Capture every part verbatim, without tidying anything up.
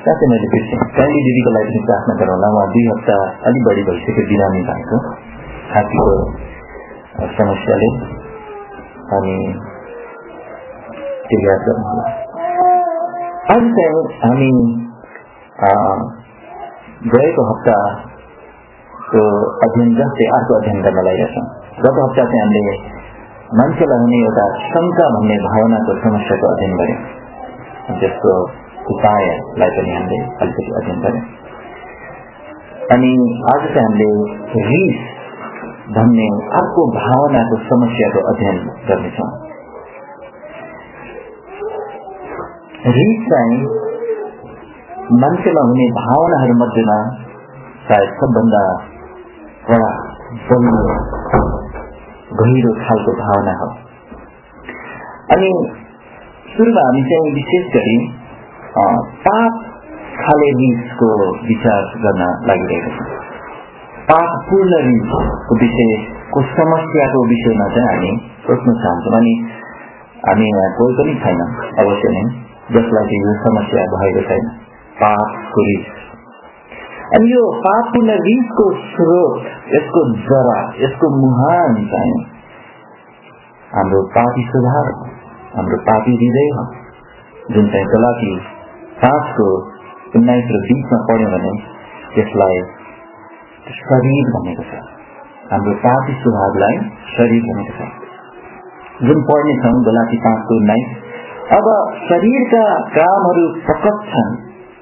साथै मैले बिर्सेँ काली दिदीको लागि पनि प्रार्थना गरौँला। उहाँ दुई हप्ता अलिक बढी भइसक्यो बिरामी भएको छातीको समस्याले, अनि त्यो याद गर्नुहोला। आज चाहिँ हामी गएको हप्ताको अध्ययन जस्तै अर्को अध्ययन गर्न लागिरहेछौँ। गत हप्ता चाहिँ हामीले मान्छेलाई हुने एउटा शङ्का भन्ने भावनाको समस्याको अध्ययन गर्यौँ, जसको उपायलाई पनि हामीले अलिकति अध्ययन गर्यौँ। अनि आज चाहिँ हामीले रिस भन्ने अर्को भावनाको समस्याको अध्ययन गर्नेछौँ। रिस चाहिँ मान्छेमा हुने भावनाहरू मध्येमा सायद सबभन्दा बडा बलियो गहिरो खालको भावना हो। अनि सुरुमा हामी चाहिँ विशेष गरी पाप खाले रिसको विचार गर्न लागिरहेका छौँ। पापपूर्ण रिसको विषयको समस्याको विषयमा चाहिँ हामी सोच्न चाहन्छौँ। अनि हामी यहाँ कोही पनि छैन अवश्य नै जसलाई यो समस्या भएको छैन, पापको रिस। अनि यो पापपूर्ण रिसको स्रोत, यसको जरा, यसको मुहान चाहिँ हाम्रो पापी स्वभाव, हाम्रो पापी हृदय हो, जुन चाहिँ गलाती पाँचको उन्नाइस र बीसमा पढ्यौँ भने यसलाई शरीर भनेको छ। हाम्रो पापी स्वभावलाई शरीर भनेको छ, जुन पढ्नेछौँ गलाती पाँचको उन्नाइस। अब शरीरका कामहरू प्रकट छन्,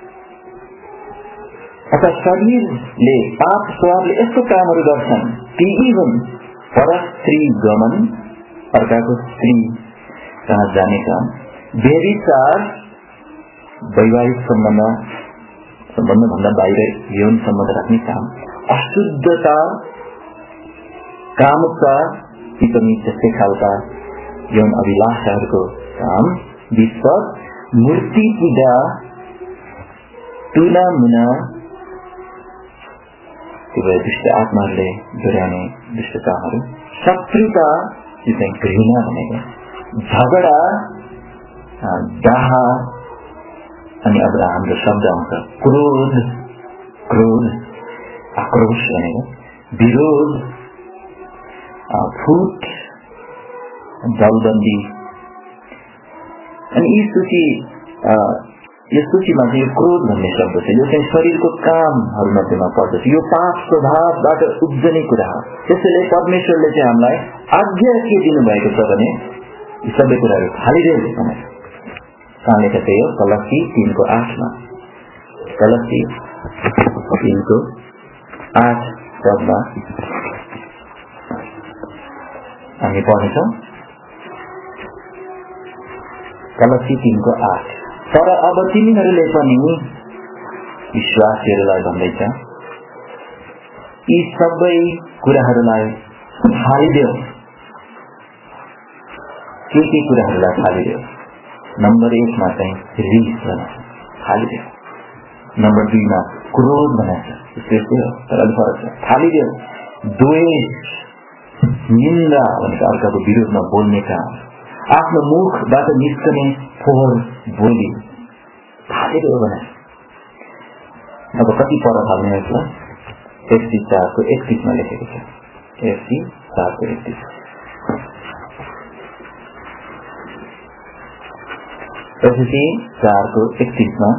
अथवा शरीरले पाप स्वभावले यस्तो कामहरू गर्छन् ती हुन् परस्त्री गमन, अर्काको स्त्री कहाँ जाने काम, व्यभिचार, वैवाहिक सम्बन्ध सम्बन्धभन्दा बाहिर यौन सम्बन्ध राख्ने काम, अशुद्धता, कामुकता, ती पनि त्यस्तै खालका यौन अभिलाषाहरूको काम, विश्वास, मूर्ति पूजा, टुना मुना, त्यो भए दुष्ट आत्माहरूले दोहोऱ्याउने दुष्टताहरू, शत्रुता, यो चाहिँ घृणा भनेको, झगडा, दाह, अनि अब हाम्रो शब्द आउँछ क्रोध, क्रोध आक्रोश भनेको, विरोध, फुट, दलबन्दी। अनि यी सूची यस सूचीमा चाहिँ यो क्रोध भन्ने शब्द छ, यो चाहिँ शरीरको कामहरू मध्येमा पर्दछ। यो पाप स्वभावबाट उब्जने कुरा हो। त्यसैले परमेश्वरले चाहिँ हामीलाई आज्ञा के दिनुभएको छ भने यी सबै कुराहरू खालिदेऊ भनेर। कहाँ लेखेको छ यो? कलस्सी तीनको आठमा। कलस्सी तीनको आठ पदमा हामी पढ्नेछौँ। कलस्सी तीनको आठ। तर अब तिमीहरूले पनि विश्वासीहरूलाई भन्दैछ, यी सबै कुराहरूलाई फालिदेऊ। के के कुराहरूलाई फालिदेऊ? नम्बर एकमा चाहिँ रिस भनेको फालिदेऊ, नम्बर दुईमा क्रोध भनेको छ, त्यस्तै हो तर अलिक फरक छ, फालिदेऊ। द्वेष, निन्दा भनेको अर्काको विरोधमा बोल्ने काम, आफ्नो मुखबाट निस्कने फोहोर बोली फालिदेऊ भने। अब कति पर फाल्ने यसलाई? एफसी चारको एकतिसमा लेखेको छ। एफसी चारको एकतिस। एफसी चारको एकतिसमा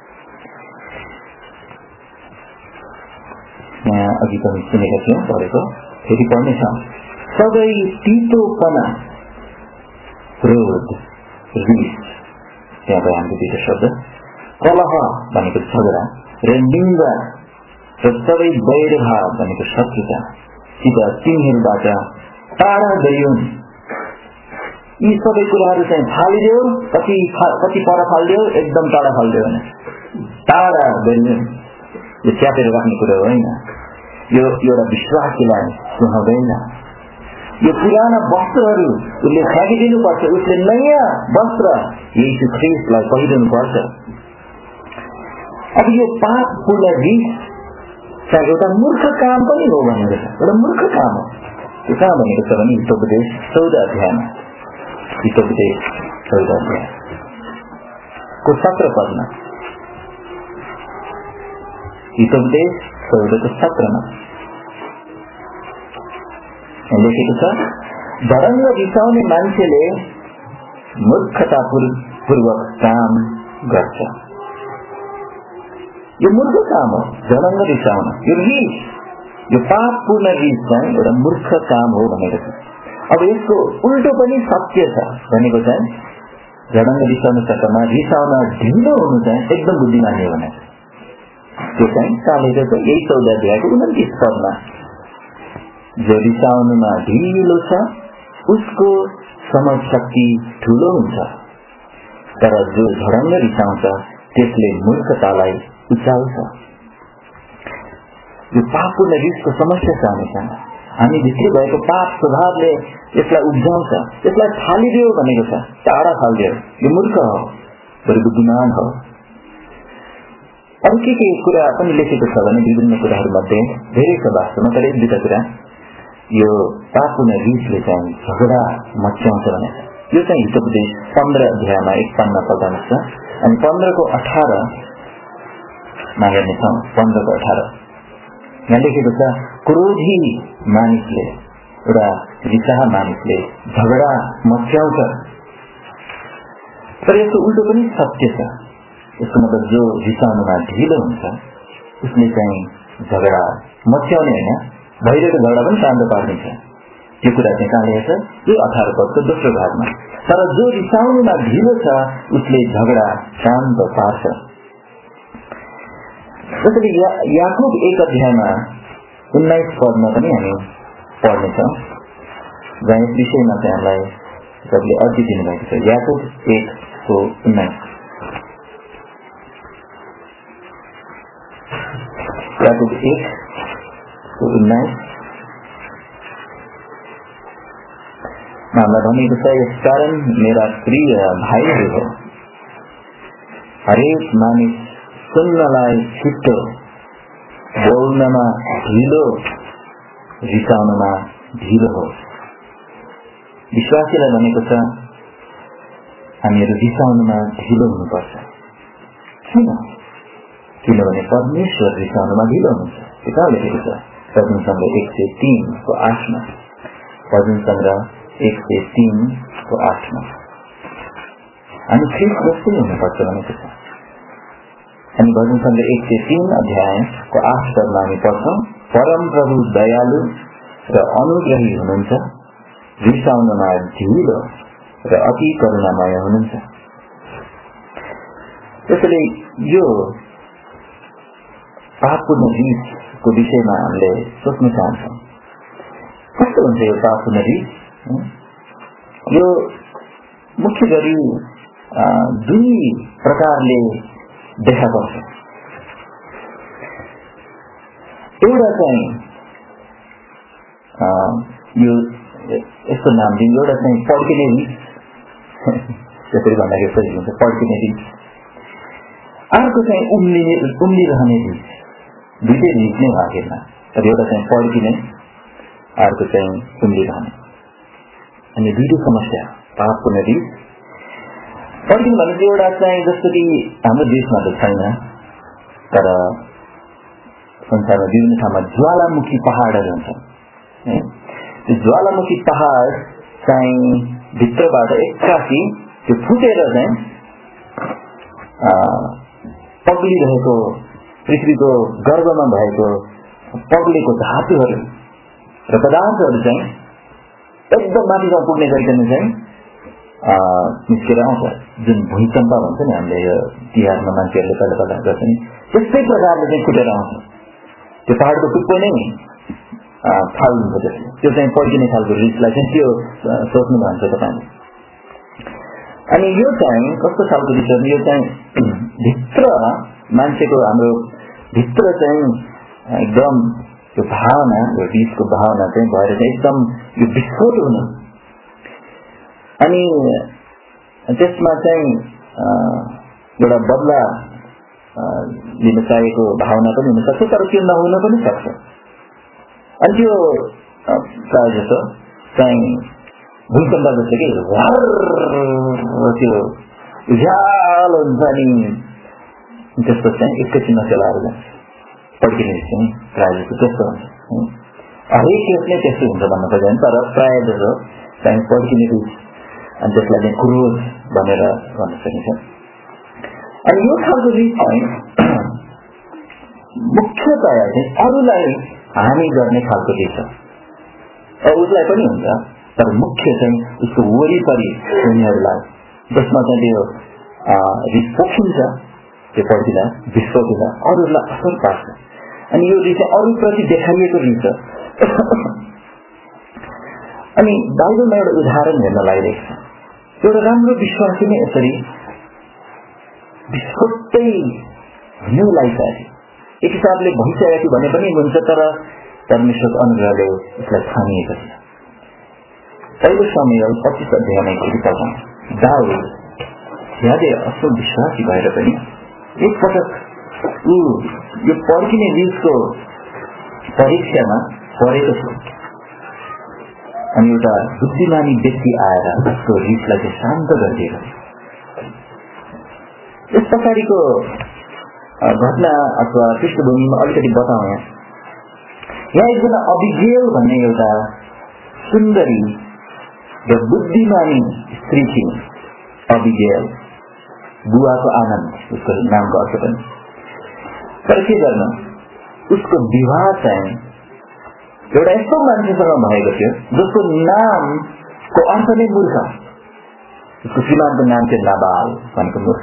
यहाँ अघि पनि सुनेका थियौँ, पढेको, फेरि पढ्नेछ। सबै तितोपना, क्रोध, रिस, त्यहाँ भयो हाम्रो दुईटा शब्द, कलह भनेको झगडा र निन्दा र सबै वैरभाव भनेको शत्रुता सित तिनीहरूबाट टाढा गइन्। यी सबै कुराहरू चाहिँ फालिदेऊ। कति कति पर फालिदेऊ? एकदम टाढा फालिदेऊ भने टाढा गइन्। यो च्यापेर राख्ने कुरा होइन, यो एउटा विश्वासीलाई सुहाउँदैन। यो पुराना वस्त्रहरू उसले फ्याँकिदिनुपर्छ, उसले नयाँ वस्त्र यीशु ख्रीष्टलाई पहिरिनुपर्छ। अब यो पापपूर्ण रिस चाहिँ एउटा मूर्ख काम पनि हो भनेको छ, एउटा मूर्ख काम हो। त्यो कहाँ भनेको छ भने हितोपदेश चौध अध्यायमा, हितोपदेश चौध अध्यायको सत्र पदमा हितोपदेश चौधको सत्रमा लेखेको छ, धरङ्ग रिसाउने मान्छेले मूर्खतापूर्वक काम गर्छ। यो मूर्ख काम हो, धरङ्ग रिसाउन। यो रिस, यो पापपूर्ण रिस चाहिँ एउटा मूर्ख काम हो भनेको छ। अब यसको उल्टो पनि सत्य छ भनेको चाहिँ झडङ्ग रिसाउनु चक्करमा रिसाउन ढिलो हुनु चाहिँ एकदम बुद्धिमानी हो भनेको त्यो चाहिँ चालेको छ। यही चौध अध्यायको उन्तिस पदमा, जो रिसाउनुमा ढिलो छ उसको समझ शक्ति ठूलो हुन्छ, तर जो झडङ्ग रिसाउँछ त्यसले मूर्खतालाई उचाल्छ। यो पापपूर्ण रिसको समस्या छ। हमेशा हामी भित्री भएको पाप स्वभावले यसलाई उब्जाउँछ, यसलाई फालिदियो भनेको छ, टाढा फालिदियो। यो मूर्ख हो, बरु बुद्धिमान हो। अरू के के कुरा पनि लेखेको छ भने विभिन्न कुराहरू मध्ये धेरै छ वास्तवमा, तर एक दुईवटा कुरा यो पापपूर्ण रिसले चाहिँ झगडा मच्याउँछ भनेको छ। यो चाहिँ हितोपदेश पन्ध्र अध्यायमा एक पन्ना पढ्नु छ अनि पन्ध्रको अठार मा हेर्नेछौँ। पन्ध्रको अठार यहाँ लेखेको छ, क्रोधी मानिसले, एउटा रिसाहा मानिसले झगडा मच्याउँछ। तर यसको उल्टो पनि सत्य छ। यसको मतलब जो रिसाउनुमा ढिलो हुन्छ उसले चाहिँ झगडा मच्याउने होइन, भइरहेको झगडा पनि शान्त पार्नेछ। त्यो कुरा चाहिँ कहाँ लेखेको छ? यो अठार पदको दोस्रो भागमा। तर जो रिसाउनुमा ढिलो छ उसले झगडा शान्त पार्छ। जसरी या, याकुब एक अध्यायमा उन्नाइस पदमा पनि हामी पढ्नेछौँ, जहाँ यस विषयमा चाहिँ हामीलाई सबले अघि दिनुभएको छ। याकुब एकको उन्नाइस याकुब एकको उन्नाइस हामीलाई भनेको छ, यसकारण मेरा प्रिय भाइहरू हो, हरेक मानिस सुन्नलाई छिट्टो, बोल्नमा ढिलो, रिसाउनमा ढिलो हो। विश्वासीलाई भनेको छ हामीहरू रिसाउनुमा ढिलो हुनुपर्छ। किन? किनभने परमेश्वर रिसाउनुमा ढिलो हुनुहुन्छ। त्यो कहाँ लेखेको छ? भजन सङ्ग्रह एक सय तीनको आठमा। भजन सङ्ग्रह एक सय तीनको आठमा हामी ख्रिस्ट जस्तै हुनुपर्छ भनेको छ। अनि भजन सङ्ग्रह एक सय तीन अध्यायको आठ पदमा हामी पढ्छौँ, परम प्रभु दयालु र अनुग्रही हुनुहुन्छ, रिसाउनमा ढिलो र अति करुणामय हुनुहुन्छ। त्यसैले यो पापपूर्ण रिसको विषयमा हामीले सोच्न चाहन्छौँ। कस्तो हुन्छ यो पापपूर्ण रिस? यो मुख्य गरी दुई प्रकारले देखा पर्छ। एउटा चाहिँ यो यस्तो नाम दिन्छ, एउटा चाहिँ पड्किने रिस, त्यसरी भन्दाखेरि सजिलो हुन्छ, पड्किने रिस। अर्को चाहिँ उम्लिने उम्लिरहने रिस। दुईटै रिस नै भागेमा, तर एउटा चाहिँ पड्किने, अर्को चाहिँ उम्लिरहने। अनि दुईटै समस्या, पापपूर्ण रिस। पड्किने भनेको एउटा चाहिँ जस्तो कि हाम्रो देशमा त छैन, तर संसारमा विभिन्न ठाउँमा ज्वालामुखी पहाडहरू हुन्छन्। त्यो ज्वालामुखी पहाड चाहिँ भित्रबाट एक्कासी त्यो फुटेर चाहिँ पग्लिरहेको, पृथ्वीको गर्भमा भएको पग्लेको धातुहरू र पदार्थहरू चाहिँ एकदम माथिमा पुग्ने गरिकन चाहिँ निस्केर आउँछ, जुन भूमिकम्प भन्छ नि हामीले यो तिहारमा मान्छेहरूले पहिला पहिला गर्छ नि, त्यस्तै प्रकारले चाहिँ फुटेर आउँछ। त्यो पहाडको टुप्पो नै फाल्नुहुन्छ त्यसले। त्यो चाहिँ पड्किने खालको रिसलाई चाहिँ त्यो सोच्नु भन्छ तपाईँले। अनि यो चाहिँ कस्तो खालको रिस? यो चाहिँ भित्र मान्छेको, हाम्रो भित्र चाहिँ एकदम त्यो भावना, यो रिसको भावना चाहिँ भएर चाहिँ एकदम यो विस्फोट हुनु। अनि त्यसमा चाहिँ एउटा बदला लिन चाहेको भावना पनि हुनसक्छ, तर त्यो नहुन पनि सक्छ। अनि त्यो प्रायः जस्तो चाहिँ भूकम्प जस्तो कि त्यो उज्यालो हुन्छ नि, त्यस्तो चाहिँ एकैछिनमा चलाएर जान्छ। पड्किने चाहिँ प्रायः जस्तो त्यस्तो हुन्छ। हरेक केसले त्यस्तो हुन्छ भन्न खोजेन, तर प्रायः जसो चाहिँ पड्किने रिस अनि त्यसलाई चाहिँ क्रोध भनेर भन्न सकिन्छ। अनि यो खालको रिस चाहिँ मुख्यतया चाहिँ अरूलाई हानि गर्ने खालको रिस हो। उसलाई पनि हुन्छ, तर मुख्य चाहिँ उसको वरिपरि उनीहरूलाई जसमा चाहिँ त्यो रिस पोखिन्छ, त्यो पड्किँदा विस्फोट अरूलाई असर पार्छ। अनि यो रिस अरूप्रति देखाइएको रिस हो। अनि बाइबलमा एउटा उदाहरण हेर्न लागिरहेको छ। एउटा राम्रो विश्वासी नै यसरी विस्फोटै हुनु लागिसक्यो, एक हिसाबले भइसकेको भने पनि हुन्छ, तर परमेश्वरको अनुग्रहले उसलाई थामिएको छ। पहिलो समूएल पच्चीस अध्यायमा कृपा दाउद ज्यादै असल विश्वासी भएर पनि एकपटक ऊ यो पड्किने रिसको परीक्षामा परेको छ। अनि एउटा बुद्धिमानी व्यक्ति आएर उसको रिसलाई चाहिँ शान्त गरिदिएको छ। यस पछाडिको घटना अथवा पृष्ठभूमिमा अलिकति बताउँ। यहाँ एकजना अबिगेल भन्ने एउटा सुन्दरी र बुद्धिमानी स्त्री थिइन्। अबिगेल, बुवाको आनन्द उसको नामको अर्थ पनि। तर के गर्न, उसको विवाह चाहिँ एउटा यस्तो मान्छेसँग भएको थियो जसको नामको अर्थ नै मूर्ख। उसको श्रीमानको नाम चाहिँ नाबाल भनेको मूर्ख।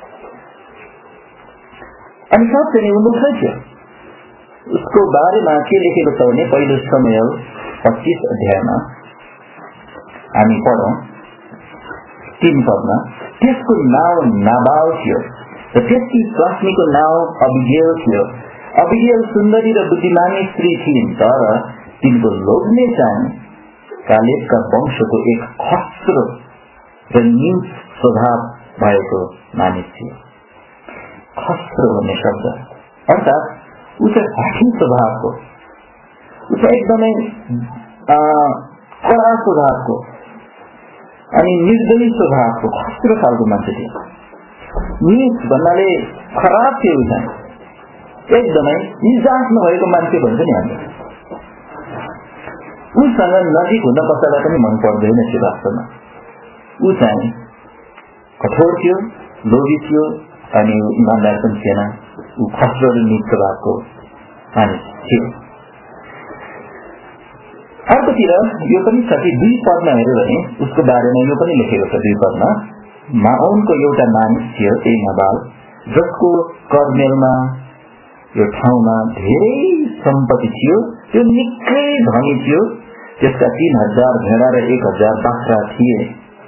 अनि साँच्चै नै ऊ मूर्खै थियो। उसको बारेमा के लेखेको छ भने पहिलो समूएल पच्चीस अध्यायमा हामी पढौं तीन पदमा, त्यसको नाउँ नाबाल थियो र त्यसकी स्वास्नीको नाउँ अबिगेल थियो। अबिगेल सुन्दरी र बुद्धिमानी स्त्री थिइन्, तर तिनको लोग्ने चाहिँ कालेबका वंशको एक खस्रो र नीच स्वभाव भएको मानिस थियो। खस्रो भन्ने शब्द अर्थात् ऊ चाहिँ हाठी स्वभावको, ऊ चाहिँ एकदमै कडा स्वभावको अनि निर्दयी स्वभावको खस्रो खालको मान्छे थियो। नीच भन्नाले खराब थियो, ऊ चाहिँ एकदमै निजात नभएको मान्छे भन्छ नि हामीले। उसँग नजिक हुन कसैलाई पनि मन पर्दैन थियो वास्तवमा। ऊ चाहिँ कठोर थियो, लोभी थियो अनि इमान्दार पनि थिएन। ऊ खस्रो र नीच स्वभावको मानिस थियो। अर्कोतिर यो पनि छ कि दुई पदमा हेऱ्यो भने उसको बारेमा यो पनि लेखेको छ। दुई पदमा माओनको एउटा मानिस थियो, त्यही नाबाल, जसको कर्मेलमा यो ठाउँमा धेरै सम्पत्ति थियो। त्यो निकै धनी थियो। त्यसका तीन हजार भेडा र एक हजार बाख्रा थिए।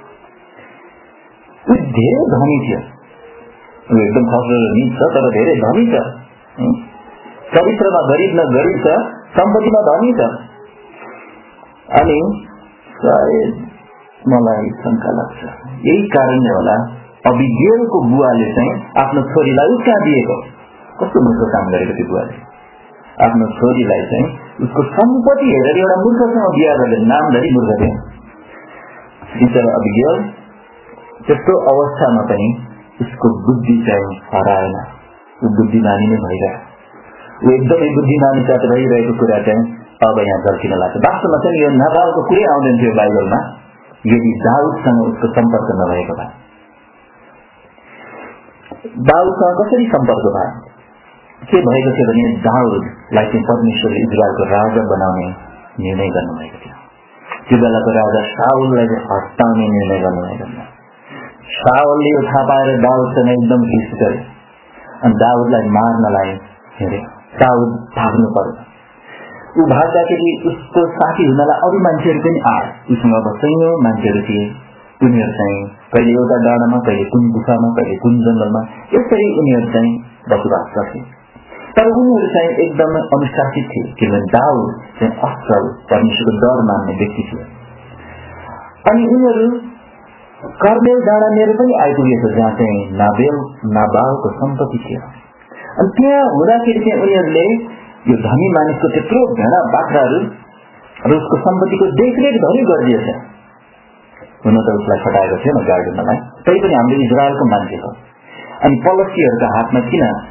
ऊ धेरै धनी थियो। ऊ एकदम खस्रो र नीच छ, तर धेरै धनी छ। चरित्रमा गरिब न गरिब छ, सम्पत्तिमा धनी छ। अनि सायद मलाई शंका लाग्छ यही कारणले होला अबिगेलको बुवाले चाहिँ आफ्नो छोरीलाई उसका दिएको। कस्तो मूर्ख काम गरेको थियो बुवाले, आफ्नो छोरीलाई चाहिँ उसको सम्पत्ति हेरेर एउटा मूर्खसँग बिहा गरेर नामधरी मूर्ख थियो। बिचरा अबिगेल त्यस्तो अवस्थामा पनि उसको बुद्धि चाहिँ हराएन, ऊ बुद्धिमानी नै भइरह्यो। ऊ एकदमै बुद्धिमानी साथ रहिरहेको कुरा चाहिँ अब यहाँ झल्किन लाग्छ। वास्तवमा चाहिँ यो नाबालको कुरै आउँदैन थियो बाइबलमा यदि दाउदसँग उसको सम्पर्क नभएको भए। दाउदसँग कसरी सम्पर्क भयो? के भएको थियो भने दाउदलाई चाहिँ परमेश्वरले इजरायलको राजा बनाउने निर्णय गर्नुभएको थियो। त्यो बेलाको राजा शाउललाई चाहिँ हटाउने निर्णय गर्नुभएको थियो। शाउलले यो थाहा पाएर दाउदसँग एकदम रिस गर्यो अनि दाउदलाई मार्नलाई हेऱ्यो। दाउद भाग्नु पर्यो। ऊ भाग्दाखेरि उसको साथी हुनलाई अरू मान्छेहरू पनि आए। उसँग अब सयौं मान्छेहरू थिए। उनीहरू चाहिँ कहिले एउटा डाँडामा, कहिले कुन गुफामा, कहिले कुन जंगलमा, यसरी उनीहरू चाहिँ बसोबास गर्थे। तर उनीहरू चाहिँ एकदम अनुशासित थिए, किनभने दाउद चाहिँ असल परमेश्वरको डर मान्ने व्यक्ति थियो। अनि उनीहरू कर्मेल डाँडानेर पनि आइपुगेको जहाँ चाहिँ नाबेल नाबालको सम्पत्ति थियो। अनि त्यहाँ हुँदाखेरि चाहिँ उनीहरूले यो धनी मानिसको त्यत्रो भेडा बाख्राहरू र उसको सम्पत्तिको देखरेख धनी गरिदिएछ। हुन त उसलाई फटाएको थिएन गार्डनलाई, तै पनि हाम्रो इजरायलको मान्छे हो। अनि पलस्तीहरूको हातमा किन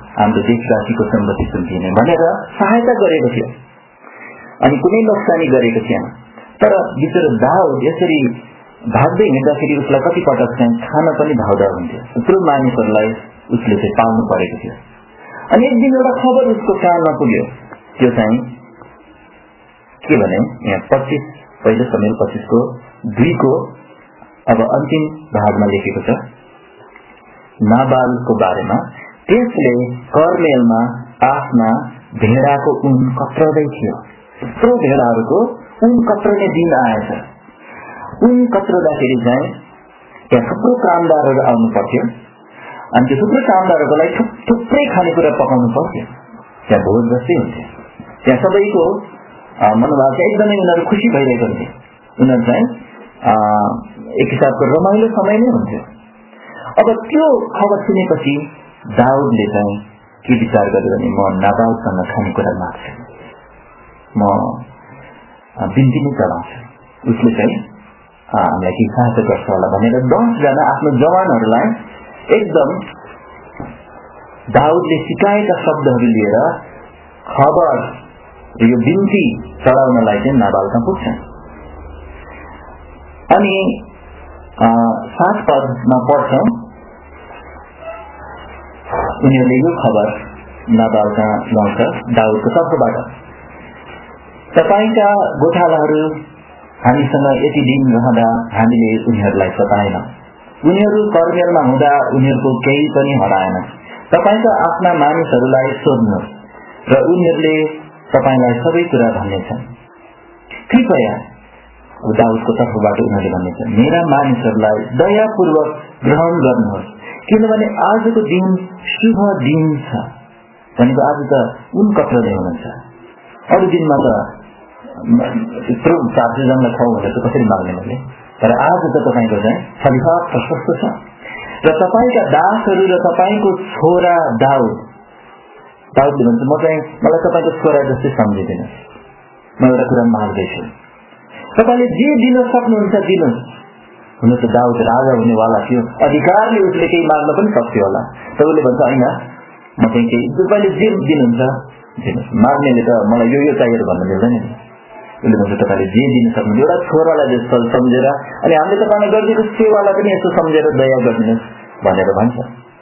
हाम्रो देशवासीको सम्पत्ति सुम्पिने भनेर सहायता गरेको थियो अनि कुनै नोक्सानी गरेको थिएन। तर बिचरा दाउद यसरी भाग्दै हिँड्दाखेरि उसलाई कति पटक चाहिँ खान पनि भाउदा हुन्थ्यो। यत्रो मानिसहरूलाई उसले चाहिँ पाल्नु परेको थियो। अनि एक दिन एउटा खबर उसको कानमा पुग्यो। त्यो चाहिँ के भने यहाँ पच्चीस पहिलो समेल पच्चीसको दुईको अब अन्तिम भागमा लेखेको छ नाबालको बारेमा। त्यसले कर्मेलमा आफ्ना भेडाको ऊन कत्रदै थियो। यत्रो भेडाहरूको ऊन कत्रने दिन आएछ। ऊन कत्रदाखेरि चाहिँ त्यहाँ थुप्रो कामदारहरू आउनु पर्थ्यो अनि त्यो थुप्रो कामदारहरूको लागि थुप्रै खानेकुरा पकाउनु पर्थ्यो। त्यहाँ भोज जस्तै हुन्थ्यो। त्यहाँ सबैको मनोभाव चाहिँ एकदमै उनीहरू खुसी भइरहेको हुन्थ्यो। उनीहरू चाहिँ एक हिसाबको रमाइलो समय नै हुन्थ्यो। अब त्यो खबर सुनेपछि दाउदले चाहिँ के विचार गर्यो भने म नाबालसँग खानेकुरा माग्छु, म बिन्ती नै चलाउँछु, उसले चाहिँ हामीलाई के सहायता गर्छ होला भनेर दसजना आफ्नो जवानहरूलाई एकदम दाउदले सिकाएका शब्दहरू लिएर खबर यो बिन्ती चढाउनलाई चाहिँ नाबालमा पुग्छन्। अनि सात पदमा पढ्छौं उनीहरूले यो खबर नाबालका ल्याउँछ दाउदको तर्फबाट, तपाईका गोठालाहरू हामीसँग यति दिन रहँदा हामीले उनीहरूलाई सताएन, उनीहरू कर्मेलमा हुँदा उनीहरूको केही पनि हराएन। तपाईका आफ्ना मानिसहरूलाई सोध्नुहोस् र उनीहरूले तपाईलाई सबै कुरा भन्नेछन्। कृपया दाउदको तर्फबाट उनीहरूले भन्नेछन् मेरा मानिसहरूलाई दयापूर्वक ग्रहण गर्नुहोस् किनभने आजको दिन शुभ दिन छ। भनेको आज त उन कत्रले हुनुहुन्छ, अरू दिनमा त यत्रो चार सयजनालाई खाऊ भनेर त कसरी माग्ने मैले, तर आज त तपाईँको चाहिँ फलिफाप प्रशस्त छ र तपाईँका दासहरू र तपाईँको छोरा दाउद दाउदले भन्छ म चाहिँ मलाई तपाईँको छोरा जस्तै सम्झिदिनुहोस्, म एउटा कुरा माग्दैछु, तपाईँले जे दिन सक्नुहुन्छ दिनुहोस्। हुन त दाउद राजा हुनेवाला थियो, अधिकारले उसले केही माग्न पनि सक्थ्यो होला, तर उसले भन्छ होइन म चाहिँ केही तपाईँले जे दिनुहुन्छ दिनुहोस्, माग्नेले त मलाई यो यो चाहिएर भन्न मिल्दैन नि। उसले भन्छ तपाईँले जे दिन सक्नुहुन्छ, एउटा छोरालाई जस्तो सम्झेर अनि हामीले तपाईँलाई गरिदिएको सेवालाई पनि यसो सम्झेर दया गरिदिनुहोस् भनेर भन्छ।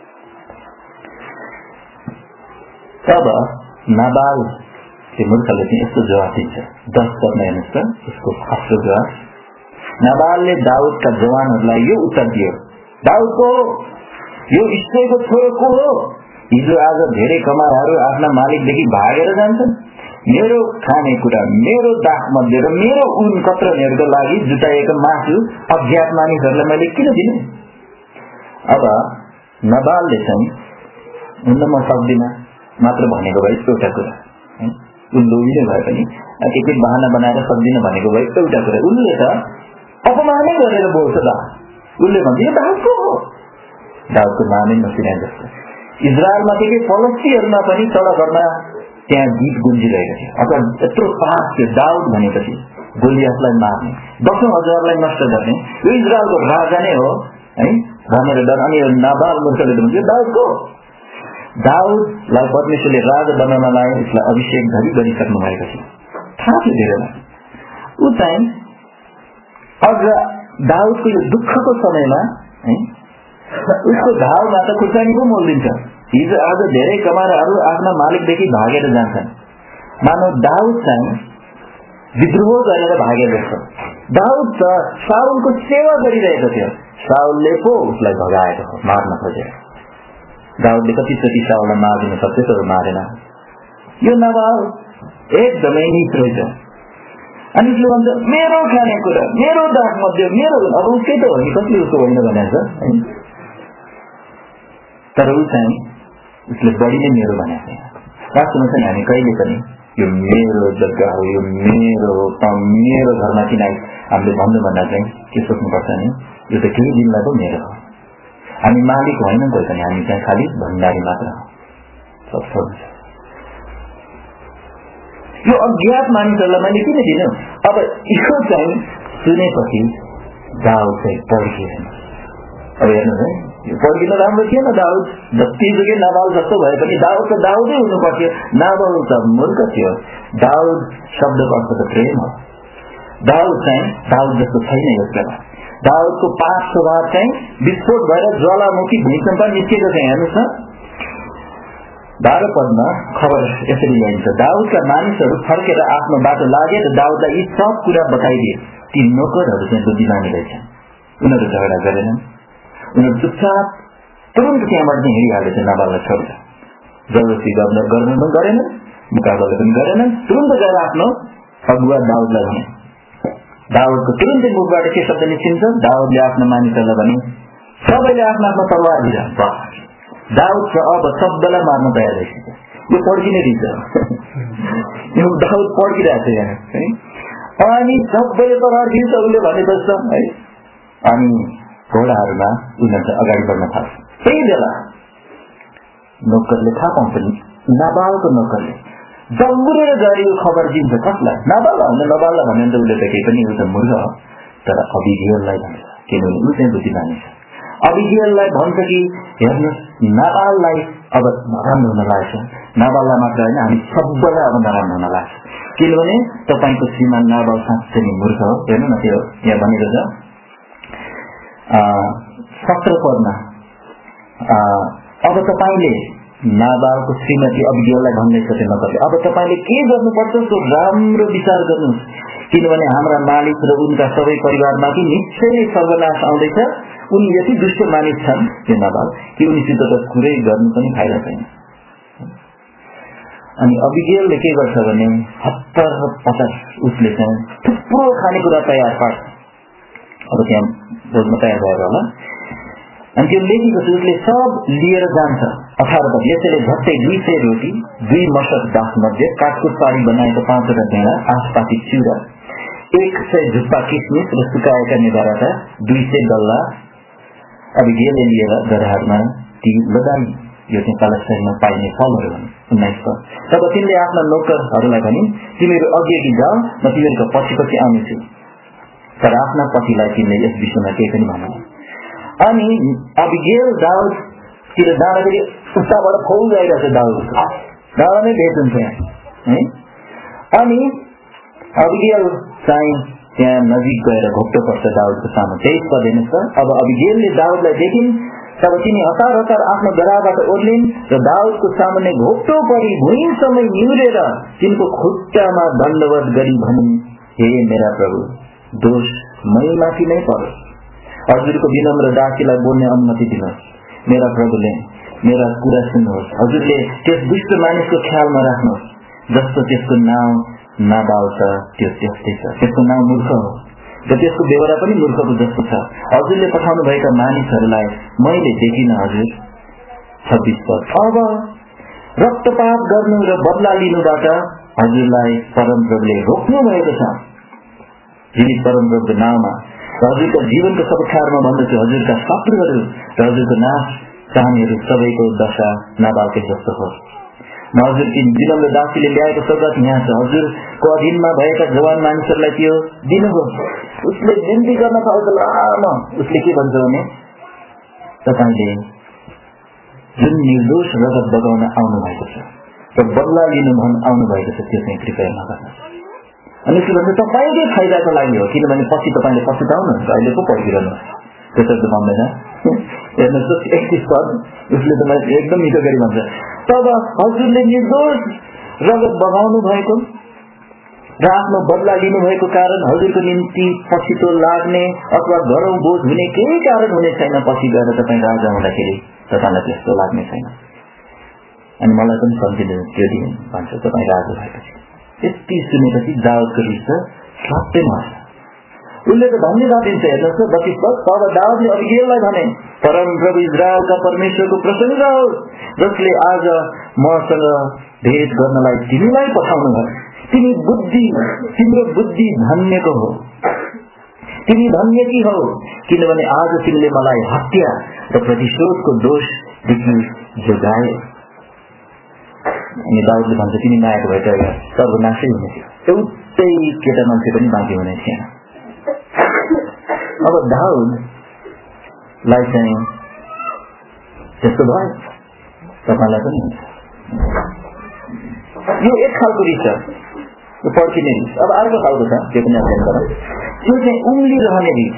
तब नाबाल मूर्खले चाहिँ यस्तो जवाब दिन्छ, दस पदमा हेर्नुहोस् त उसको आफ्नो जवाब। नाबालले दाउदका जवानहरूलाई यो उत्तर दियो, दाउदको यो इस्राएलको छोरो को हो? हिजो आज धेरै कमारहरू आफ्ना मालिकदेखि भागेर जान्छन्, मेरो खानेकुरा मेरो दाख मध्ये र मेरो ऊन कत्रनेहरूको लागि जुटाइएको मासु अज्ञात मानिसहरूलाई मैले किन दिने? अब नाबालले चाहिँ हुन म सक्दिनँ मात्र भनेको भए एउटा कुरा, ऊ लोभी भए पनि के के बहाना बनाएर सक्दिनँ भनेको भए एउटा कुरा, उसले त अपमानै गरेर बोल्छ दा। उसले भन्छ यो दाउदको हो, दाउदको नामै नसिने जस्तो। इजरायलमा के के फलस्तीहरूमा पनि सडकहरूमा त्यहाँ गीत गुन्जिरहेको थियो, अथवा यत्रो पास थियो दाउद भनेपछि गोलियासलाई मार्ने, दसौं हजारलाई नष्ट गर्ने, यो इजरायलको राजा नै हो है भनेर डर। अनि नाबाल मूर्खले भन्छ यो दाउदको। दाउदलाई परमेश्वरले राजा बनाउनलाई उसलाई अभिषेक धरि गरिसक्नु भएको थियो, थाहा थियो धेरैलाई। ऊ चाहिँ अझ दाउदको यो दुःखको समयमा है उसको घाउमा त खुर्सानी पो मोल्दिन्छ। हिजो आज धेरै कमाराहरू आफ्ना मालिकदेखि भागेर जान्छन्, मानव दाउद चाहिँ विद्रोह गरेर भागेर जस्तो। दाउद त साउलको सेवा गरिरहेको थियो, साउलले पो उसलाई भगाएको हो, मार्न खोजेर। दाउदले कतिचोटि साउललाई मारिदिन सक्थ्यो तर मारेन। यो नाबाल एकदमै निच रहेछ। अनि उसले भन्छ मेरो खानेकुरा मेरो दाग मध्ये मेरो, अब उसकै त हो नि, कसले उसको होइन भनेको छ है, तर ऊ चाहिँ उसले बढी नै मेरो भनेको छैन। वास्तवमा चाहिँ हामी कहिले पनि यो मेरो जग्गा हो, यो मेरो हो, मेरो घरमा किन हामीले भन्नुभन्दा चाहिँ के सोच्नुपर्छ नि, यो त केही दिनलाई पो मेरो हो, हामी मालिक होइनौँ कोही पनि, हामी चाहिँ खालि भण्डारी मात्र हो। यो अज्ञात मानिसहरूलाई मैले किन दिनु? अब यो चाहिँ सुनेपछि दाउद चाहिँ पड्किएन। अब हेर्नुहोस् है, थियो पड्किन राम्रो थिएन दाउद जतिसुकै नाबाल जस्तो भए पनि दाउद त दाउदै हुनु पर्थ्यो नाबाल त मूर्ख थियो दाउद शब्दको अर्थ त प्रेम हो दाउद चाहिँ दाउद जस्तो छैन यस बेला दाउदको पाप स्वभाव चाहिँ विस्फोट भएर ज्वालामुखी भूमिकम्प निस्केको छ हेर्नुहोस् न बाह्र पदमा खबर यसरी ल्याइन्छ दाउदका मानिसहरू फर्केर आफ्नो बाटो लागे र दाउदलाई यी सब कुरा बताइदिए ती नोकरहरू चाहिँ बुद्धिमानी रहेछन् उनीहरू झगडा गरेनन् उनीहरू चुपचाप तुरन्त त्यहाँबाट चाहिँ हिँडिहालेछ नाबाललाई छोडेर जबरजस्ती गर्न गर्न पनि गरेनन् मुकाबला पनि गरेनन् तुरन्त गएर आफ्नो अगुवा दाउदलाई भने दाउदको तुरन्तै मुखबाट के शब्द निस्किन्छ दाउदले आफ्नो मानिसहरूलाई भने सबैले आफ्नो आफ्नो तलवार लिएर दाउद छ अब सबैलाई मार्न तयार रहेछ यो पड्किने दिन्छ यो दाउद पड्किरहेको छ यहाँ है अनि सबैले तलवार दिन्छ उसले भने बस्छ है अनि घोडाहरूमा उनीहरू अगाडि बढ्न थाल्छ त्यही बेला नोकरले थाहा पाउँछ नाबालको नोकरले जम्बुरेर गएर यो खबर दिन्छ कसलाई नाबाल भन्दा नबाललाई भन्यो भने त उसले त केही पनि ऊ त मूर्ख हो तर अबिगेललाई भन्छ किनभने ऊ चाहिँ बुद्धिमानी छ अबिगेललाई भन्छ कि हेर्नुहोस् नाबाललाई अब नराम्रो हुन लाग्छ नाबाललाई मात्र होइन हामी सबैलाई अब नराम्रो हुन लाग्छ किनभने तपाईँको श्रीमान नाबाल साँच्चै नै मूर्ख हो हेर्नु न त्यो यहाँ भनेको छ सत्र पदमा अब तपाईँले नाबालको श्रीमती अबिगेललाई भन्दैछ त्यो नकरले अब तपाईँले के गर्नुपर्छ त्यो राम्रो विचार गर्नुहोस् किनभने हाम्रा मालिक र उनका सबै परिवारमाथि निश्चय नै सर्वनाश आउँदैछ उनी यति दुष्ट मानिस छन् त्यो नाबाल कि उनीसित त कुरै गर्नु पनि फाइदा छैन अनि अबिगेलले के गर्छ भने हत्तर पचास उसले चाहिँ थुप्रो खानेकुरा तयार पार्छ अब त्यहाँ भोजमा तयार भएर होला अनि त्यो लेखेको छ उसले सब लिएर जान्छ अठार पद यसैले झट्टै दुई सय रोटी दुई मसक दास मध्ये काटकुट पारी बनाएको पाँचवटा ढेँडा आसपासी चिउरा एक सय झुप्पा किसमिस र सुकाएका निधाराका दुई सय डल्ला अबिगेलले लिएर गधाहरूमा ती लगाई यो चाहिँ पालस्टाइनमा पाइने फलहरू भने उन्नाइस पद तब तिनले आफ्ना नोकरहरूलाई भने तिमीहरू अघि अघि जाऊ म तिमीहरूको पछि पछि आउनेछु तर आफ्ना पतिलाई तिमीले यस विषयमा केही पनि भन अनि अबिगेल दाउदतिर जाँदाखेरि उताबाट फौज आइरहेको छ दाउद दाउद नै भेट हुन्छ है अनि अबिगेल चाहिँ त्यहाँ नजिक गएर घोप्टो पर्छ दाउदको सामु तेइस पद हेर्नुहोस् अब अबिगेलले दाउदलाई देखिन् तब तिनी हतार हतार आफ्नो गराबाट ओर्लिन् र दाउदको सामुन्ने घोप्टो परी भुइँसम्म निहुरेर तिनको खुट्टामा दण्डवत गरी भनिन् हे मेरा प्रभु दोष मैमाथि नै परोस् हजुरको विनम्र दासीलाई बोल्ने अनुमति दिनुहोस् मेरा प्रभुले मेरा कुरा सुन्नुहोस् हजुरले त्यस दुष्ट मानिसको ख्यालमा राख्नुहोस् जस्तो त्यसको नाउँ नाबाल छ त्यो त्यस्तै छ त्यसको नाउँ मूर्ख हो र त्यसको बेहोरा पनि मूर्खको जस्तो छ हजुरले पठाउनु भएका मानिसहरूलाई मैले देखिनँ हजुर छब्बीस पद अब रक्तपात गर्नु र बदला लिनुबाट हजुरलाई परमप्रभुले रोक्नु भएको छ जीवित परमप्रभुको नाउँमा हजुरको जीवनको सपक्षारमा भन्दछु हजुरका शत्रुहरू र हजुरको नाश चाहनेहरू सबैको दशा नाबालकै जस्तो होस् म हजुरकी विनम्र दासीले ल्याएको सौगात यहाँ छ हजुरको अधीनमा भएका जवान मानिसहरूलाई त्यो दिनुहोस् उसले बिन्ती गर्न थाल्छ लामो उसले के भन्छ भने तपाईँले जुन निर्दोष रगत बगाउन आउनु भएको छ र बदला लिनु भन आउनु भएको छ त्यो चाहिँ कृपया नगर्नुहोस् अनि के भन्छ तपाईँकै फाइदाको लागि हो किनभने पछि तपाईँले पछुताउनुहुन्छ अहिले पो पर्खिरहनुहोस् त्यसरी त भन्दैन हेर्नुहोस् एकतीस पद उसले तपाईँ एकदम मिठो गरी भन्छ तब हजुरले निर्दोष रगत बगाउनु भएको र आफ्नो बदला लिनुभएको कारण हजुरको निम्ति पछितो लाग्ने अथवा गरौँ बोझ हुने केही कारण हुने छैन पछि गएर तपाईँ राजा हुँदाखेरि तपाईँलाई त्यस्तो लाग्ने छैन अनि मलाई पनि सम्झिनु त्यो दिन भन्छ तपाईँ राजा भएपछि यति सुनेपछि दाउदको रिस स्वात्तै मर्छ उसले त धन्यवाद दिन्छ हेर्नुहोस् बत्तीस पद तब दाउदले अबिगेललाई भने परम प्रभु इजरायलका परमेश्वरको प्रशंसा होस् जसले आज मसँग भेट गर्नलाई तिमीलाई पठाउनु भयो तिमी बुद्धि तिम्रो बुद्धि धन्यको हो तिमी धन्य कि हौ किनभने आज तिमीले मलाई हत्या र प्रतिशोधको दोषदेखि जोगाए अनि दाउदले भन्छ तिमी नआएको भए त सर्वनाशै हुने थियो एउटै केटा मान्छे पनि बाँकी हुने थिएन अब दाउदलाई चाहिँ त्यस्तो भयो तपाईँलाई पनि हुन्छ। यो एक खालको रिस छ, यो पर्खिने रिस। अब अर्को खालको छ, त्यो पनि अध्ययन गरौँ। त्यो चाहिँ उम्लिरहने रिस।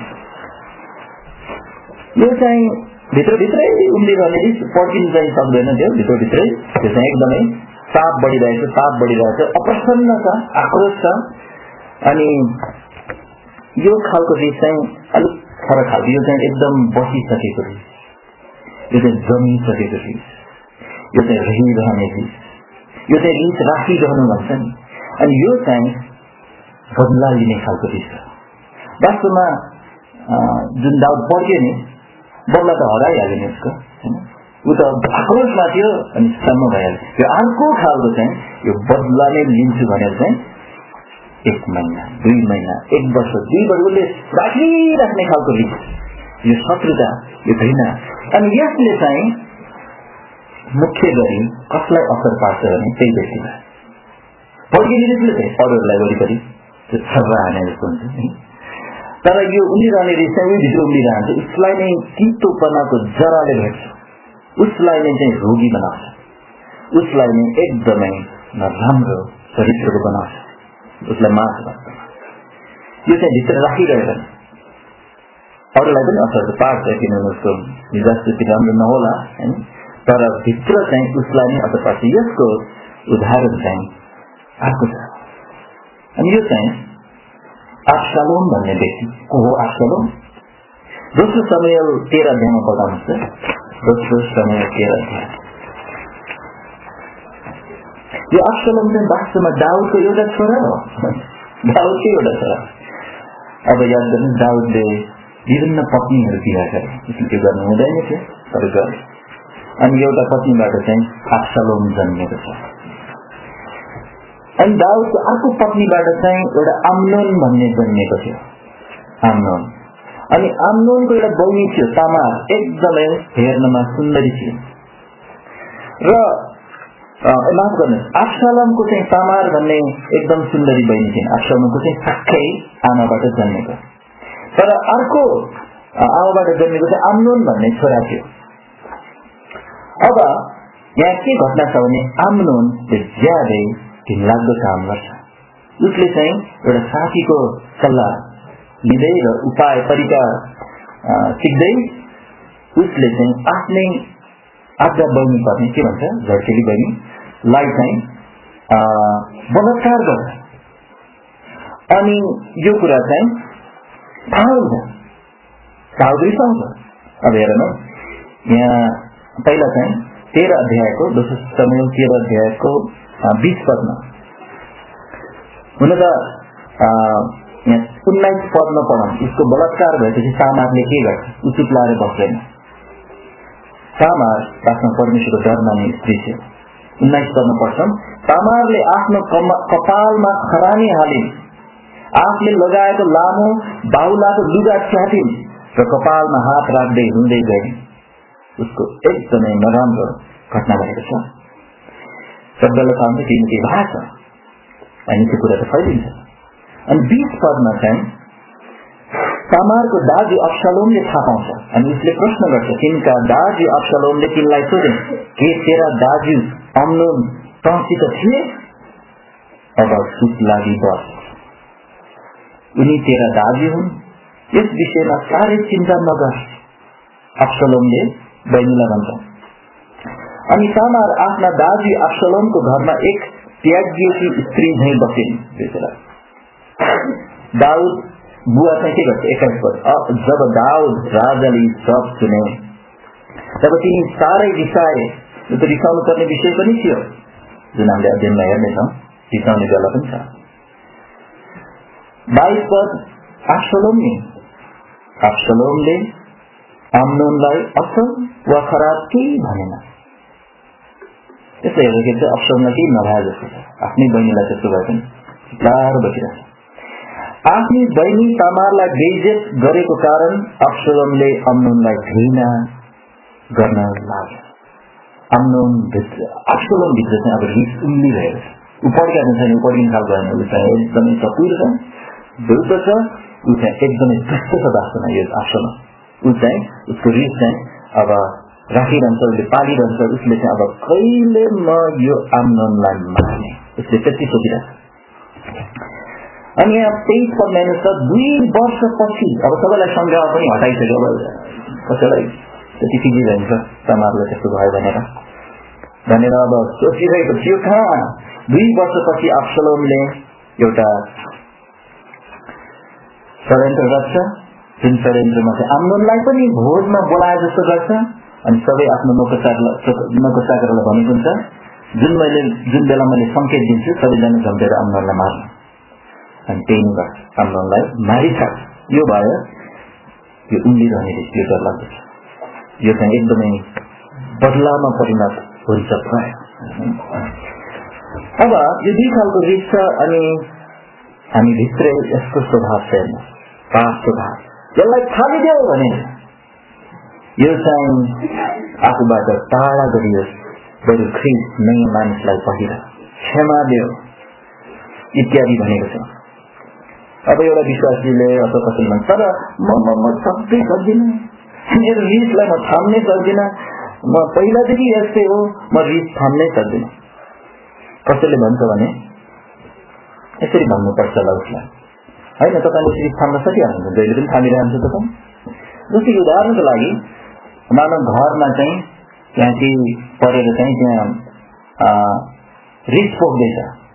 यो चाहिँ भित्रभित्रै उम्लिरहने रिस, पर्खिनु चाहिँ सक्दैन। त्यो भित्रभित्रै त्यो चाहिँ एकदमै ताप बढिरहेको छ, ताप बढिरहेको छ, अप्रसन्न छ, आक्रोश छ। अनि यो खालको रिस चाहिँ अलिक फरक खालको, यो चाहिँ एकदम बसिसकेको रिस, यो चाहिँ जमिसकेको रिस, यो चाहिँ रहिरहने रिस, यो चाहिँ रिस राखिरहनु भन्छ नि। अनि यो चाहिँ बदला लिने खालको रिस हो। वास्तवमा जुन दाउद पढ्यो नि, बदला त हराइहाल्यो नि उसको, होइन? ऊ त आक्रोशमा थियो अनि सम्म भइहाल्यो। यो अर्को खालको चाहिँ यो बदला नै लिन्छु भनेर चाहिँ एक महिना, दुई महिना, एक वर्ष, दुई वर्ष उसले राखिराख्ने खालको रिस, यो शत्रुता, यो घृणा। अनि यसले चाहिँ मुख्य गरी कसलाई असर पार्छ भने त्यही व्यक्तिलाई, पड्किने रिसले चाहिँ अरूहरूलाई वरिपरि त्यो छर्रा हाने जस्तो हुन्छ नि। तर यो उम्लिरहने रिस चाहिँ उही भित्र उम्लिरहन्छ, उसलाई नै तितोपनाको जराले भेट्छ, उसलाई नै चाहिँ रोगी बनाउँछ, उसलाई नै एकदमै नराम्रो चरित्रको बनाउँछ, उसलाई मार्छ। यो चाहिँ भित्र राखिरहेको अरूलाई पनि असर पार्छ, किनभने उसको मिजाज त्यति राम्रो नहोला, होइन? तर भित्र चाहिँ उसलाई नै असर पार्छ। यसको उदाहरण चाहिँ अर्को छ। अनि यो चाहिँ अब्सलोम भन्ने व्यक्ति को हो। अब्सलोम दोस्रो समूएल तेह्र अध्यायमा पढाउनुहुन्छ। दोस्रो समूएल तेह्र अध्याय। यो अब्सलोम चाहिँ वास्तवमा दाउदको एउटा छोरा हो, दाउदकै एउटा छोरा। अब याद गर्नु, दाउदले विभिन्न पत्नीहरू बिहा गरे, उसले त्यो गर्नु हुँदैन थियो, तर गरे। अनि एउटा पत्नीबाट चाहिँ अब्सलोम जन्मेको छ। अनि दाउदको अर्को पत्नीबाट चाहिँ एउटा अम्नोन भन्ने जन्मेको थियो, अम्नोन। अनि अम्नोनको एउटा बहिनी थियो तामार, एकदमै हेर्नमा सुन्दरी थियो। र माफ गर्नुहोस्, अब्सलोमको चाहिँ तामार भन्ने एकदम सुन्दरी बहिनी थिएन, अब्सलोमको चाहिँ साक्कै आमाबाट जन्मेको। तर अर्को आमाबाट जन्मेको चाहिँ अम्नोन भन्ने छोरा थियो। अब यहाँ के घटना छ भने अम्नोनले ज्यादै घिनलाग्दो काम गर्छ। उसले चाहिँ एउटा साथीको सल्लाह लिँदै र उपाय तरिका सिक्दै उसले चाहिँ आफ्नै आज्ञा बहिनी पर्ने के भन्छ झर्केली बहिनीलाई चाहिँ बलात्कार गर्छ। अनि यो कुरा चाहिँ थाहा हुन्छ, थाहा रिसाउँछ। अब हेर्नु, यहाँ पहिला चाहिँ तेह्र अध्यायको दोस्रो समूएल तेह्र अध्यायको बीस पदमा हुन त यहाँ उन्नाइस पदमा पढाउँ। उसको बलात्कार भएपछि तामारले के गर्छ? उचित लाएर बस्दैन। तामार आफ्नो परमेश्वरको डर मान्ने स्त्री थियो। उन्नाइस पदमा पढ्छौँ, तामारले आफ्नो कपालमा खरानी हालिन्, आफूले लगाएको लामो बाहुलाको लुगा च्यातिन् र कपालमा हात राख्दै रुँदै गइन्। उसको एकदमै नराम्रो घटना भएको छ। शब्दलाई थाहा हुन्छ किनकि भाषा अनि त्यो कुरा त फैलिन्छ। अनि बीस पदमा चाहिँ तामारको दाजु अब्सलोमले थाहा पाउँछ अनि उसले प्रश्न गर्छ, तिनका दाजु अब्सलोमले तिनलाई सोधे, के तेरा दाजु अम्नोन तँसित थिए? अब सुत लागि बस, उनी तेरा दाजु हुन्, यस विषयमा साह्रै चिन्ता नगर, अब्सलोमले बहिनीलाई भन्छ। अनि तामार आफ्ना दाजु अब्सलोमको घरमा एक त्यागिएकी स्त्री झैं बसिन्। दाउद बुवा चाहिँ के गर्छ? एक्काइस पद, जब दाउद राजाले सब सुने तब तिनी साह्रै रिसाए। यो त रिसाउनु पर्ने विषय पनि थियो, जुन हामीले अध्ययनमा हेर्नेछौँ, रिसाउने बेला पनि छ। बाइस पद, अब्सलोमले अब्सलोमले अम्नोनलाई असल वा खराब केही भनेन। त्यसो हेर्दाखेरि चाहिँ अब्सलोमलाई केही नभए जस्तो छ। आफ्नै बहिनीलाई त्यस्तो भए पनि लाएर बसिरहेछ। आफ्नी बहिनी तामारलाई बेइज्जत गरेको कारण अब्सलोमले अम्नोनलाई घृणा गर्न लाग्यो। अम्नोन भित्र अब्सलोम भित्र चाहिँ अब रिस उम्लिरहेको छ। ऊ पड्काएको छैन, ऊ पड्किने खालको होइन। ऊ चाहिँ एकदमै चतुर छ, दुष्ट छ, ऊ चाहिँ एकदमै दुष्ट छ। वास्तवमा यो अब्सलोम ऊ चाहिँ उसको रिस चाहिँ अब राखिरहन्छ, उसले पालिरहन्छ, उसले चाहिँ अब कहिले म यो आम्नोनलाई मार्ने उसले त्यति सोचिरहेछ। अनि यहाँ तेइस पदमा हेर्नुहोस् त, दुई वर्षपछि अब सबैलाई सङ्ग्रह पनि हटाइसक्यो, अब कसैलाई त्यति फिजिरहन्छ समाजले त्यस्तो भयो भनेर भनेर अब सोचिरहेको थियो। कहाँ दुई वर्षपछि अब्सलोमले एउटा षड्यन्त्र गर्छ, जुन षड्यन्त्रमा चाहिँ आम्नोनलाई पनि भोजमा बोलाए जस्तो गर्छ अनि सबै आफ्नो नोकरचाकरलाई भनेको हुन्छ, जुन मैले जुन बेला मैले सङ्केत दिन्छु सबैजना झम्टेर आम्नोनलाई मार्नु, अनि त्यही नै गर्छ, आम्नोनलाई मारिछाड्छ। यो भयो, यो उम्लिरहने यो डर लाग्दछ, यो चाहिँ एकदमै बदलावमा परिणत हुन्छ प्राय। अब यो दुई खालको रिस छ अनि हामी भित्रै यसको स्वभाव छ, पाप स्वभाव, यसलाई फालिदेऊ भने यो चाहिँ आफूबाट टाढा गरियोस्, बरु ख्रिस्ट नयाँ मानिसलाई पहिर क्षमा देऊ इत्यादि भनेको छ। अब एउटा विश्वासीले अथवा कसैले भन्छ तर म म सक्दै सक्दिनँ, मेरो रिसलाई म थाम्नै सक्दिनँ, म पहिलादेखि यस्तै हो, म रिस थाम्नै सक्दिनँ। कसैले भन्छ भने यसरी भन्नुपर्छ ल उसलाई, होइन तपाईँले रिस थाम्न सकिहाल्नुहुन्छ, जहिले पनि थामिरहन्छ तपाईँ। जस्तै उदाहरणको लागि मानव घरमा चाहिँ त्यहाँ केही परेर चाहिँ त्यहाँ रिस पोख्दैछ,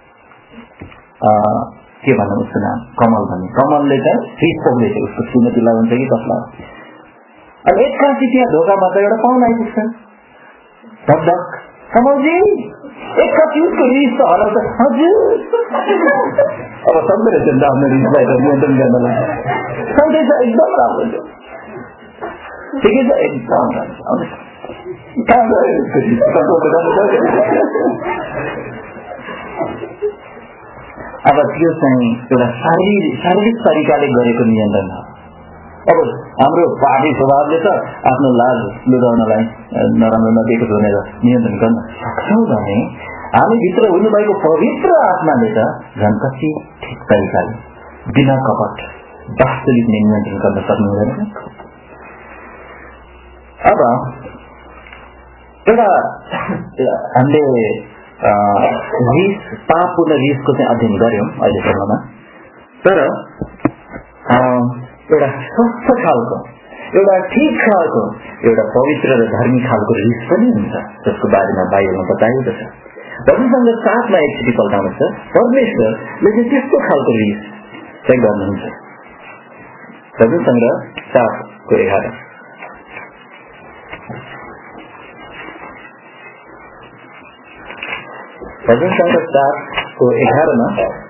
के भन्नु उसको नाम कमल भन्ने, कमलले चाहिँ रिस पोख्दैछ, उसको श्रीमतीलाई हुन्छ कि कसलाई, अनि एक्कासी त्यहाँ ढोकामा त एउटा पाहुना आइपुग्छ, धकधक कमलजी, एक्कासी उसको रिस त हराउँछ, हजुर अब सक्दो रहेछ नि त आफ्नो रिसलाई त नियन्त्रण गर्नलाई, सक्दैछ, एकदम राम्रो छ, ठिकै छ, एकदम राम्रो। अब त्यो चाहिँ एउटा शारीरिक शारीरिक तरिकाले गरेको नियन्त्रण हो। अब हाम्रो पापी स्वभावले त आफ्नो लाज लुगाउनलाई नराम्रो नदेखेको भनेर नियन्त्रण गर्न सक्छौँ भने हामी भित्र हुनुभएको पवित्र आत्माले त झन् कति ठिक तरिकाले बिना कपट वास्तविक नियन्त्रण गर्न सक्नु हुँदैन। अब एउटा हामीले रिस पापपूर्ण रिसको चाहिँ अध्ययन गर्यौं अहिलेसम्ममा, तर एउटा स्वस्थ खालको एउटा ठिक खालको एउटा पवित्र र धार्मिक खालको रिस पनि हुन्छ, जसको बारेमा बाइबलमा बताइएको छ। भजनसँग साथमा एकचोटि पल्टाउनुहुन्छ, परमेश्वरले चाहिँ त्यस्तो खालको रिस चाहिँ गर्नुहुन्छ। भजनसँग सातको एघार भजन सङ्ग्रह सातको एघारमा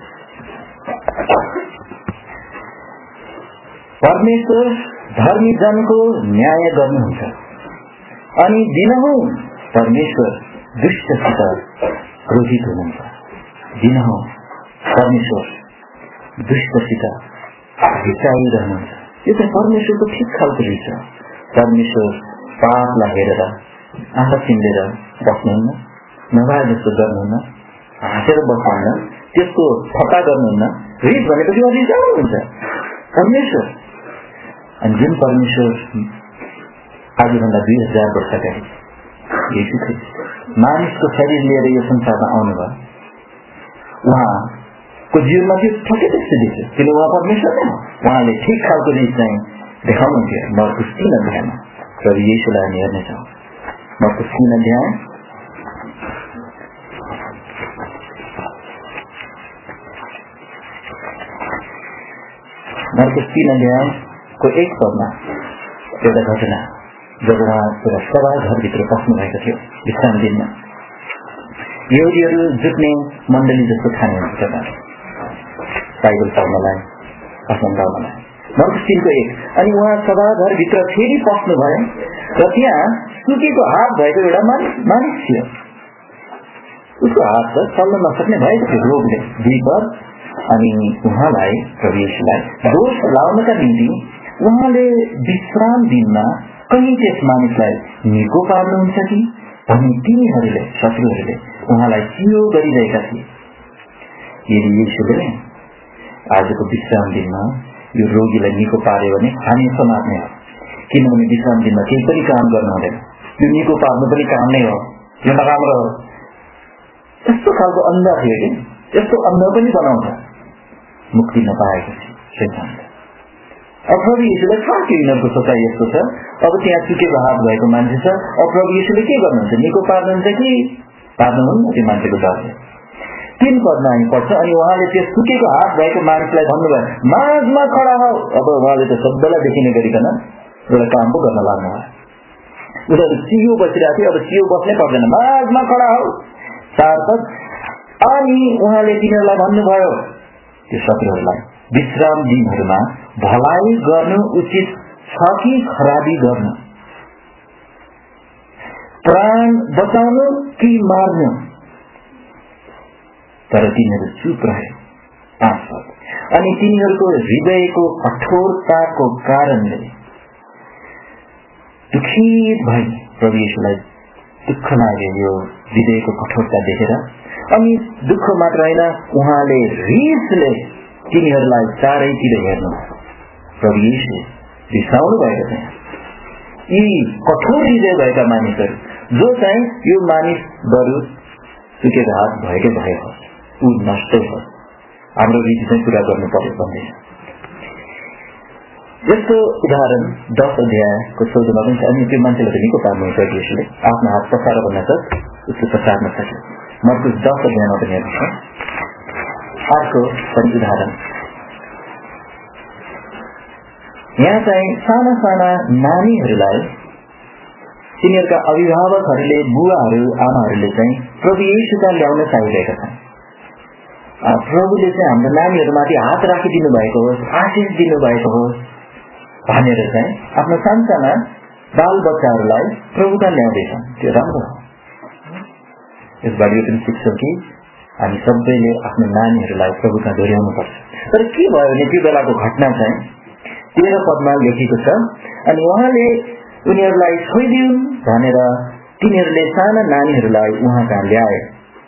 परमेश्वर धर्मी जनको न्याय गर्नुहुन्छ अनि दिनहुँ परमेश्वर दुष्टसित क्रोधित हुनुहुन्छ। दिनहुँ परमेश्वर दुष्टसित रिसाइरहनुहुन्छ। यो चाहिँ परमेश्वरको ठिक खालको रिस छ। परमेश्वर पापलाई हेरेर आँखा चिम्लेर बस्नुहुन्न, नभए जस्तो गर्नुहुन्न, हाँसेर बस्नुहुन्न, त्यसको फटा गर्नुहुन्न। रिस भनेपछि रिसाउनु हुन्छ परमेश्वर। अनि जुन परमेश्वर आजभन्दा दुई हजार वर्ष अगाडि येशू ख्रीष्ट मानिसको शरीर लिएर यो संसारमा आउनुभयो, उहाँको जीवनमा त्यो ठक्कै त्यस्तो देख्यो, किन उहाँ परमेश्वर नै हो। उहाँले ठिक खालको रिस चाहिँ देखाउनुहुन्थ्यो। मर्कुस तीन अध्यायमा प्रभु येशूलाई हामी हेर्नेछौँ। मर्कुस तीन अध्याय मर्कुस तीन अध्यायको एक पदमा एउटा घटना, जब उहाँ एउटा सभाघरभित्र पस्नु भएको थियो विश्राम दिनमा। यहुदीहरू जुट्ने मण्डली जस्तो ठाने हुन्छ बाइबल पढ्नलाई, भाषण गाउनलाई। मर्कुस तीनको एक। अनि उहाँ सभाघरभित्र फेरि पस्नु भयो र त्यहाँ सुकेको हात भएको एउटा मानिस थियो। उसको हात त चल्न नसक्ने भएको थियो रोगले, दुई पद। अनि उहाँलाई प्रभु येशूलाई दोष लाउनका निम्ति उहाँले विश्राम दिनमा कहीँ त्यस मानिसलाई निको पार्नुहुन्छ कि भनी तिनीहरूले शत्रुहरूले उहाँलाई चियो गरिरहेका थिए। यदि येशूले आजको विश्राम दिनमा यो रोगीलाई निको पार्यो भने हामी समात्ने हो, किनभने विश्राम दिनमा केही पनि काम गर्नु हुँदैन। यो निको पार्नु पनि काम नै हो, यो नराम्रो हो। यस्तो खालको अन्ध थियो कि यस्तो अन्ध पनि बनाउँछ मुक्ति नपाएपछि शैतानले। अब प्रभु येशूलाई थाहा थियो यिनीहरूको सोचाइ यस्तो छ। अब त्यहाँ चुकेको हात भएको मान्छे छ, अब प्रभु येशूले के गर्नुहुन्छ, निको पार्नुहुन्छ कि पार्नुहुन्न त्यो मान्छेको डरले। तीन पदमा हामी पढ्छ, अनि उहाँले त्यो चुकेको हात भएको मानिसलाई भन्नुभयो माझमा खडा हो। अब उहाँले त सबैलाई देखिने गरिकन एउटा काम पो गर्न लाग्नुभयो। उनीहरू चियो बसिरहेको थियो, अब चियो बस्नै पर्दैन, माझमा खडा हो। चार पद, अनि उहाँले तिनीहरूलाई भन्नुभयो त्यो शत्रुहरूलाई, विश्राम दिनहरूमा भलाइ गर्नु उचित छ कि खराबी गर्नु, प्राण बचाउनु कि मार्नु। तर तिनीहरू चुप रहे। पाँच पद, अनि तिनीहरूको हृदयको कठोरताको कारणले दुखित भए। प्रभु येशूलाई दुःख लाग्यो यो हृदयको कठोरता देखेर। अनि दुःख मात्र होइन, उहाँले रिसले तिनीहरूलाई चारैतिर हेर्नु। प्रभु येशूले रिसाउनु भएको छ यी कठोर हृदय भएका मानिसहरू, जो चाहिँ यो मानिस बरु चुकेको हात भएकै भयो, ऊ नष्टै हो, हाम्रो रीति चाहिँ पूरा गर्नु पर्यो भन्दैछ। यस्तो उदाहरण दस अध्यायको चौधमा पनि छ। अनि त्यो मान्छेलाई त निको पार्नु प्रभु येशूले आफ्नो हात पसार भन्न छ, उसको पसार्न सक्यो। मर्कुस दस अध्यायमा पनि हेर्नु छ। अर्को पनि उदाहरण यहाँ चाहिँ साना साना नानीहरूलाई तिनीहरूका अभिभावकहरूले, बुवाहरू आमाहरूले चाहिँ प्रभु येशूका ल्याउन चाहिरहेका छन्। प्रभुले चाहिँ हाम्रो नानीहरूमाथि हात राखिदिनु भएको होस्, आशिष दिनुभएको होस् भनेर चाहिँ आफ्नो सानसाना बाल बच्चाहरूलाई प्रभुका ल्याउँदैछन्। त्यो राम्रो हो। यसबाट यो पनि सिक्छौँ कि हामी सबैले आफ्नो नानीहरूलाई प्रभुका दोहोऱ्याउनु पर्छ। तर के भयो भने त्यो बेलाको घटना चाहिँ तेह्र पदमा लेखेको छ, अनि उहाँले उनीहरूलाई छोइदिउन् भनेर तिनीहरूले साना नानीहरूलाई उहाँ कहाँ ल्याए।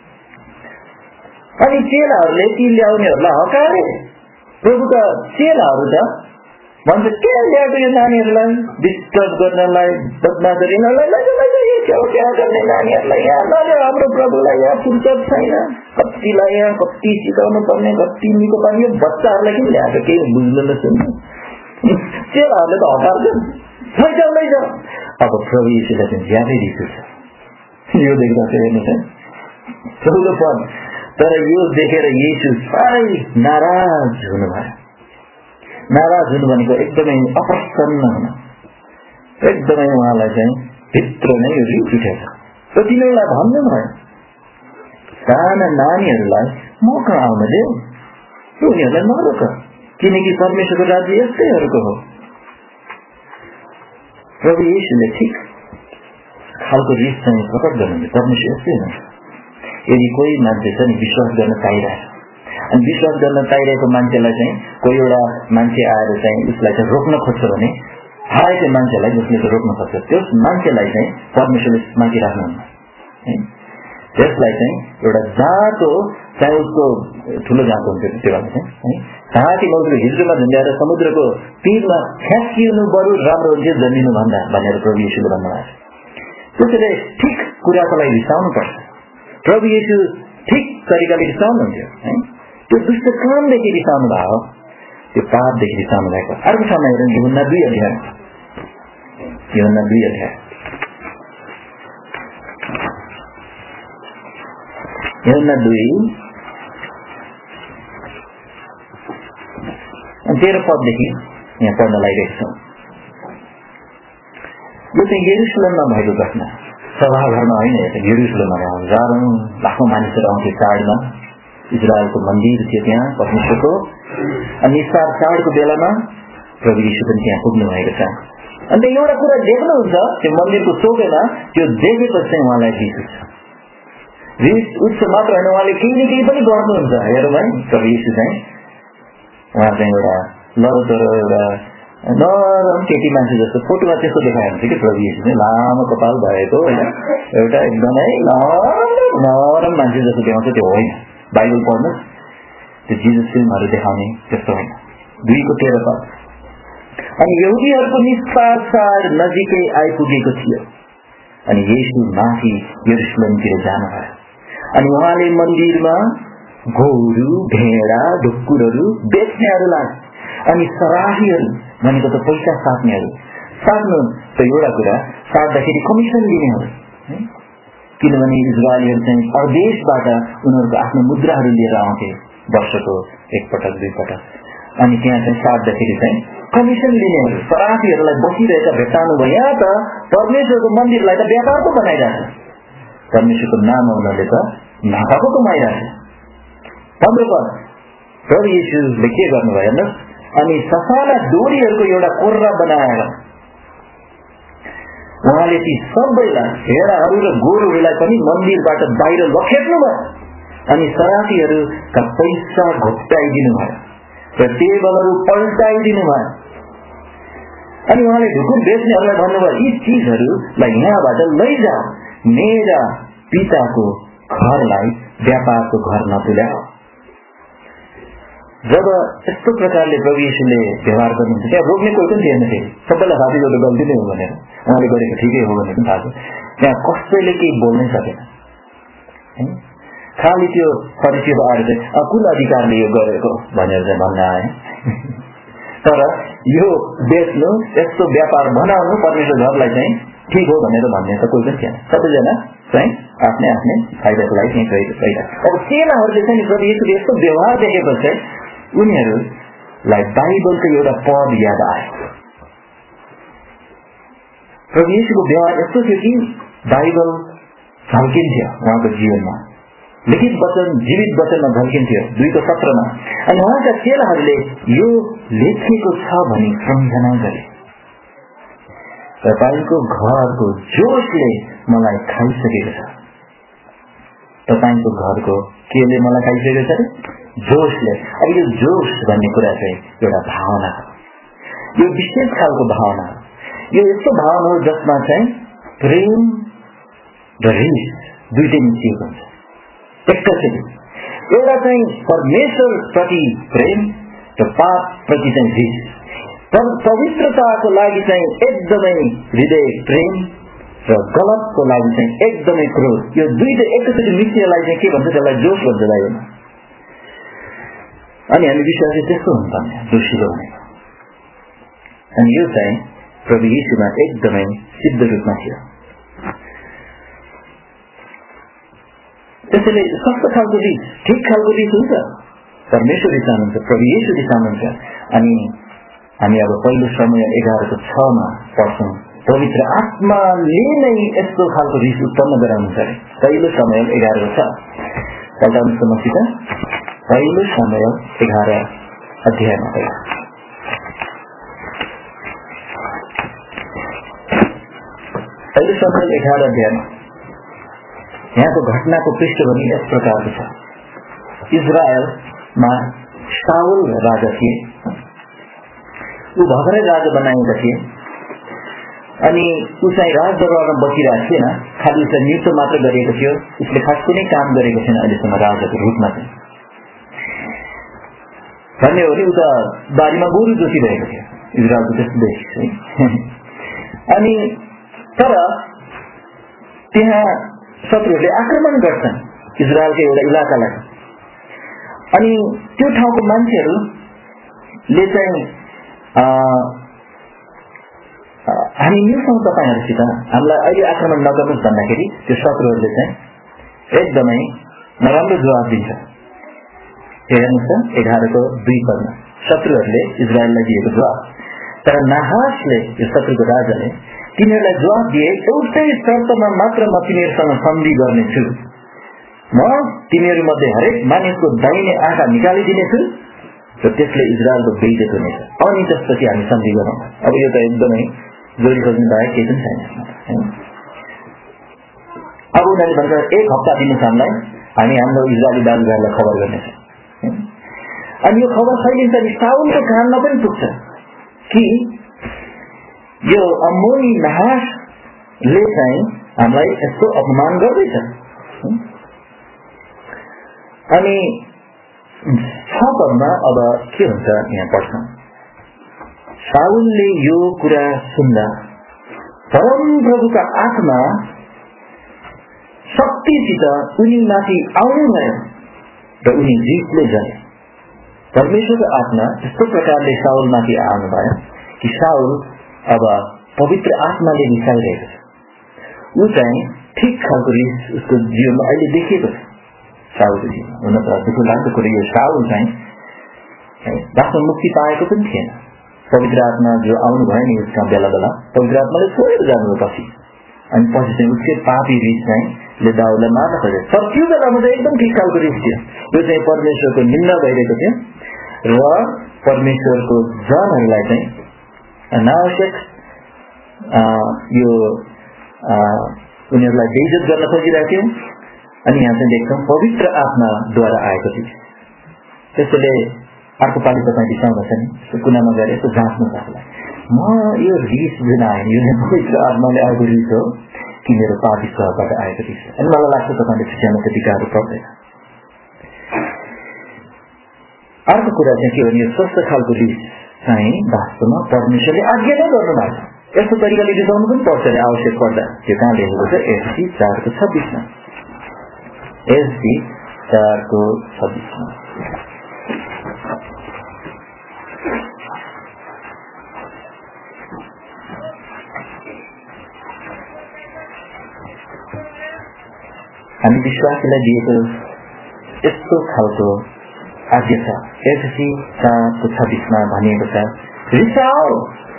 अनि चेलाहरूले ती ल्याउनेहरूलाई हकारे। प्रभुका चेलाहरू त भन्छ के ल्याएको यो नानीहरूलाई डिस्टर्ब गर्नलाई, बदमास यिनीहरूलाई क्या गर्ने नानीहरूलाई यहाँ नल्याऊ, हाम्रो प्रभुलाई यहाँ फुर्सद छैन, कतिलाई यहाँ कति सिकाउनु पर्ने, कति निको पार्ने, यो बच्चाहरूलाई किन ल्याएको केही बुझ्नु नसुन्नु। चेलाहरूले त हटार्छन्, फैसल नै छ। अब प्रभु येशूलाई चाहिँ ज्यादै रिस उठ्छ यो देख्दा चाहिँ। हेर्नु चाहिँ चौधो पद, तर यो देखेर येशू साह्रै नाराज हुनुभयो। नाराज हुनु भनेको एकदमै अप्रसन्न हुन, एकदमै उहाँलाई चाहिँ भित्र नै रिस उठेछ। र तिनीहरूलाई भन्नुभयो साना नानीहरूलाई म कहाँ आउन देऊ, उनीहरूलाई नरोक, किनकि परमेश्वरको राज्य यस्तैहरूको हो। प्रभु येशूले ठिक खालको रिस चाहिँ प्रकट गर्नुहुन्छ। परमेश्वर यस्तै हुन्छ। यदि कोही मान्छे चाहिँ विश्वास गर्न पाइरहेछ, अनि विश्वास गर्न पाइरहेको मान्छेलाई चाहिँ कोही एउटा मान्छे आएर चाहिँ उसलाई चाहिँ रोक्न खोज्छ भने, हारेको मान्छेलाई जसले चाहिँ रोक्न खोज्छ त्यस मान्छेलाई चाहिँ परमेश्वरले माथि राख्नुहुन्न। त्यसलाई चाहिँ एउटा जात हो, चाहे उसको ठुलो जात हुन्छ त्यो बेला चाहिँ है, घाँटीमा उसले हिजोमा झुन्ड्याएर समुद्रको तीरमा फ्याँकिनु बरु राम्रो हुन्छ जन्मिनु भन्दा भनेर प्रभु येशूले भन्नुभएको छ। त्यसैले ठिक कुराको लागि रिसाउनु पर्छ। प्रभु येशू ठिक तरिकाले रिसाउनुहुन्थ्यो है, त्यो दुष्ट कामदेखि रिसाउनु भएको, त्यो पापदेखि रिसाउनु भएको। अर्को ठाउँमा हेरौँ, यूहन्ना दुई अध्याय, यूहन्ना दुई अध्याय यूहन्ना दुई तेह्र पददेखि यहाँ पढ्न लागिरहेको छौँ। यो चाहिँ यरुशलेममा भएको घटना, सभाघरमा होइन, यो चाहिँ यरुशलेममा हजारौं लाखौं मानिसहरू आउँथे चाडमा। इजरायलको मन्दिर थियो त्यहाँ परमेश्वरको, अनि चाड चाडको बेलामा प्रभु येशू पनि त्यहाँ पुग्नु भएको छ। अन्त एउटा कुरा देख्नुहुन्छ त्यो मन्दिरको चौकैमा, त्यो देखेपछि चाहिँ उहाँलाई रिस उठ्छ। रिस उठ्छ मात्र होइन, उहाँले केही न केही पनि गर्नुहुन्छ। हेरौँ है, प्रभु येशू चाहिँ उहाँ चाहिँ एउटा लरतर एउटा नरम केटी मान्छे जस्तो फोटोमा त्यस्तो देखाएको हुन्छ कि प्रभु येशू चाहिँ लामो कपाल भएको होइन, एउटा एकदमै नरम नरम मान्छे जस्तो देखाउँछ, त्यो होइन। बाइबल पढ्नु, त्यो जिजस फिल्महरू देखाउने त्यस्तो होइन। दुईको तेह्र पद, अनि यहुदीहरूको निष्पाचार नजिकै आइपुगेको थियो अनि येशू माथि यरुशलेमतिर जानुभयो। अनि उहाँले मन्दिरमा गोरु भेडा ढुक्कुरहरू बेच्नेहरूलाई अनि सराहीहरू भनेको त पैसा साट्नेहरू, साट्नु त एउटा कुरा, साट्दाखेरि कमिसन दिनेहरू, किनभने इजरायलीहरू चाहिँ परदेशबाट उनीहरूको आफ्नो मुद्राहरू लिएर आउँथे वर्षको एकपटक दुईपटक, अनि त्यहाँ चाहिँ साट्दाखेरि चाहिँ कमिसन लिनेहरू सराहीहरूलाई बसिरहेका भेट्टाउनु भयो। यहाँ त परमेश्वरको मन्दिरलाई त व्यापार पो बनाइरहेको छ, परमेश्वरको नाममा उनीहरूले त नाफा पो कमाइरहेको छ। पन्ध्र पद प्रभु येशूले के गर्नुभयो हेर्नुहोस्, अनि ससाना डोरीहरूको एउटा कोर्रा बनाएर उहाँले ती सबैलाई भेडाहरू र गोरुहरूलाई पनि मन्दिरबाट बाहिर लखेट्नुभयो अनि सराफीहरूका पैसा घोप्टाइदिनु भयो र टेबलहरू पल्टाइदिनु भयो। अनि उहाँले ढुकुर बेच्नेहरूलाई भन्नुभयो, यी चिजहरूलाई यहाँबाट लैजाऊ, मेरा पिताको घरलाई व्यापारको घर नतुल्याऊ। जब यस्तो प्रकारले प्रभु येशूले व्यवहार गर्नुहुन्छ, त्यहाँ रोक्ने कोही पनि थिएन थिए, सबैलाई साथी गर्दा गल्ती नै हो भनेर, उहाँले गरेको ठिकै हो भनेर पनि थाहा छ। त्यहाँ कसैले केही बोल्नै सकेन, खालि त्यो फरिसीहरू आएर चाहिँ कुन अधिकारले यो गरेको भनेर चाहिँ भन्न आए। तर यो बेच्नु, यस्तो व्यापार बनाउनु परमेश्वर घरलाई चाहिँ ठिक हो भनेर भन्ने त कोही पनि थिएन, सबैजना चाहिँ आफ्नै आफ्नै फाइदाको लागि चाहिँ गइरहेको। अब चेलाहरूले चाहिँ प्रभु येशूले यस्तो व्यवहार देखेपछि चाहिँ उनीहरूलाई बाइबलको एउटा पद याद आयो। प्रभु येशूको व्यवहार यस्तो थियो कि बाइबल झल्किन्थ्यो उहाँको जीवनमा, लिखित वचन जीवित वचनमा झल्किन्थ्यो दुईको सत्रमा। अनि उहाँका चेलाहरूले यो लेखिएको छ भनी सम्झना गरे, तपाईको घरको जोशले मलाई खाइसकेको छ। तपाईको घरको केले मलाई खाइसकेको छ? जोशले। अब यो जोश भन्ने कुरा चाहिँ एउटा भावना हो, यो विशेष खालको भावना हो। यो यस्तो भावना हो जसमा चाहिँ प्रेम र रिस दुईटै मिसिएको हुन्छ एकैचोटि। एउटा चाहिँ परमेश्वर प्रति प्रेम र पाप प्रति चाहिँ रिस, पवित्रताको लागि चाहिँ एकदमै हृदय प्रेम र गलतको लागि चाहिँ एकदमै क्रोध, यो दुईटै एकैचोटि मिसिएलाई चाहिँ के भन्छ, त्यसलाई जोश भन्छ बाइबलमा। अनि हामी विश्वासी त्यस्तो हुन्छ जोसिलो भनेको। अनि यो चाहिँ प्रभु येशूमा एकदमै सिद्ध रूपमा थियो। त्यसैले सस्तो खालको रिस ठिक खालको रिस हुन्छ, परमेश्वर रिसाउनुहुन्छ, प्रभु येशू रिसाउनुहुन्छ। अनि हामी अब पहिलो समय एघारको छमा पढ्छौँ, पवित्र आत्माले नै यस्तो खालको रिस उत्पन्न गराउनुहुन्छ अरे। पहिलो समय एघारको छ पल्टाउनु समसित, पहिलो समय एघार अध्यायमा पहिलो समय एघार अध्यायमा यहाँको घटनाको पृष्ठभूमि यस प्रकारको छ। इजरायलमा शाउल राजा थिए, ऊ भर्खरै राजा बनाएका थिए। अनि ऊ चाहिँ राजदरबारमा बसिरहेको थिएन, खालि उसलाई नियुक्त मात्र गरिएको थियो, उसले खास कुनै काम गरेको थिएन अहिलेसम्म राजाको रूपमा चाहिँ। भन्ने हो भने ऊ त बारीमा गोरु जोतिरहेको थियो, इजरायलको त्यस्तो देश है। अनि तर त्यहाँ शत्रुहरूले आक्रमण गर्छन् इजरायलको एउटा इलाकालाई। अनि त्यो ठाउँको मान्छेहरूले चाहिँ हामी मिल्छौँ तपाईँहरूसित, हामीलाई अहिले आक्रमण नगर्नुहोस् भन्दाखेरि त्यो शत्रुहरूले चाहिँ एकदमै नराम्रो जवाब दिन्छ। हेर्नुहोस् त एघारको दुई पदमा शत्रुहरूले इजरायललाई दिएको जवाब। तर नाहासले, यो शत्रुको राजाले तिनीहरूलाई जवाब दिए, एउटै शर्तमा मात्र म तिनीहरूसँग सन्धि गर्नेछु, म तिनीहरू मध्ये हरेक मानिसको दाहिने आँखा निकालिदिनेछु र त्यसले इजरायलको बेइज्जत हुनेछ, अनि त्यसपछि हामी सन्धि गरौँ। अब यो त एकदमै जोडी खोज्नु बाहेक केही पनि छैन। अब उनीहरूले भन्छ एक हप्ता दिनुहोस् हामीलाई, हामी हाम्रो इजरायली दाजुभाइलाई खबर गर्नेछौँ। अनि यो खबर फैलिन्छ नि साउलको कानमा पनि पुग्छ कि यो अम्मोनी नाहासले चाहिँ हामीलाई यस्तो अपमान गर्दैछ। अनि छ पदमा अब के हुन्छ यहाँ पढ्छौँ, साउलले यो कुरा सुन्दा परम प्रभुका आत्मा शक्तिसित उनीमाथि आउनुभयो र उनी रिसले जले। परमेश्वरको आत्मा त्यस्तो प्रकारले साउलमाथि आउनुभयो कि साउल अब पवित्र आत्माले रिसाइरहेको छ। ऊ चाहिँ ठिक खालको रिस उसको जीवनमा अहिले देखिएको छ। साउलको जीवन हुन त दुःख लाग्दो कुरो यो, साउल चाहिँ वास्तवमा मुक्ति पाएको पनि थिएन। पवित्र आत्मा जो आउनु भयो नि उसका बेला बेला पवित्र आत्माले छोडेर जानुभयो पछि, अनि पछि चाहिँ उसकै पापी रिस चाहिँ ले दाउदलाई मार्न खोज्यो। तर त्यो बेलामा चाहिँ एकदम ठिक खालको रिस थियो। यो चाहिँ परमेश्वरको निन्दा भइरहेको थियो र परमेश्वरको जनहरूलाई चाहिँ अनावश्यक यो उनीहरूलाई बेइज्जत गर्न खोजिरहेको थियो। अनि यहाँ चाहिँ देख्छौँ पवित्र आत्माद्वारा आएको थियो। त्यसैले अर्को पालि तपाईँ रिसाउँदछ नि कुनामा गएर यसो जाँच्नुहोस् आफूलाई, म यो रिस जुन आयो यो पवित्र आत्माले आएको रिस हो कि मेरो पापी स्वभावबाट आएको रिस हो। अनि मलाई लाग्छ तपाईँले खिच्याउन त्यति गाह्रो पर्दैन। अर्को कुरा चाहिँ के भने यो स्वस्थ खालको रिस चाहिँ वास्तवमा परमेश्वरले आज्ञा नै गर्नु भएको छ। यस्तो तरिकाले रिसाउनु पनि पर्छ अरे आवश्यक पर्दा। त्यो कहाँ लेखेको छ? एसपी चारको छब्बिसमा एसपी चारको छब्बिसमा हामी विश्वासीलाई दिएको यस्तो खालको आज्ञा छ। एसपी चारको छब्बिसमा भनिएको छ, रिसाओ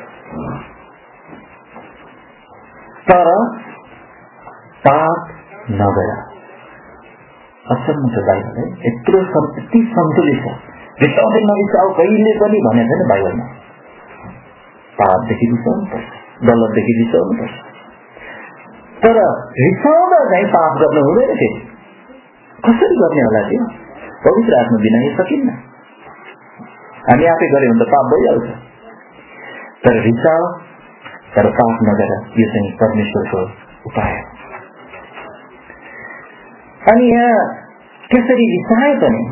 तर पाप नगर। असल छ बाइबल है, यत्रो यति सन्तुलित छ। रिसाउँदै नरिसाओ कहिले पनि भनेको छैन बाइबलमा। पापदेखि रिसाउनु पर्छ, गलतदेखि रिसाउनु पर्छ, तर रिसाउँदा चाहिँ पाप गर्नु हुँदैन थियो। कसरी गर्ने होला त्यो? पवित्र आत्मा बिना यो सकिन्न। हामी आफै गऱ्यो भने त पाप भइहाल्छ। तर रिसाओ तर पाप नगर, यो चाहिँ परमेश्वरको उपाय हो। अनि यहाँ त्यसरी रिसाए पनि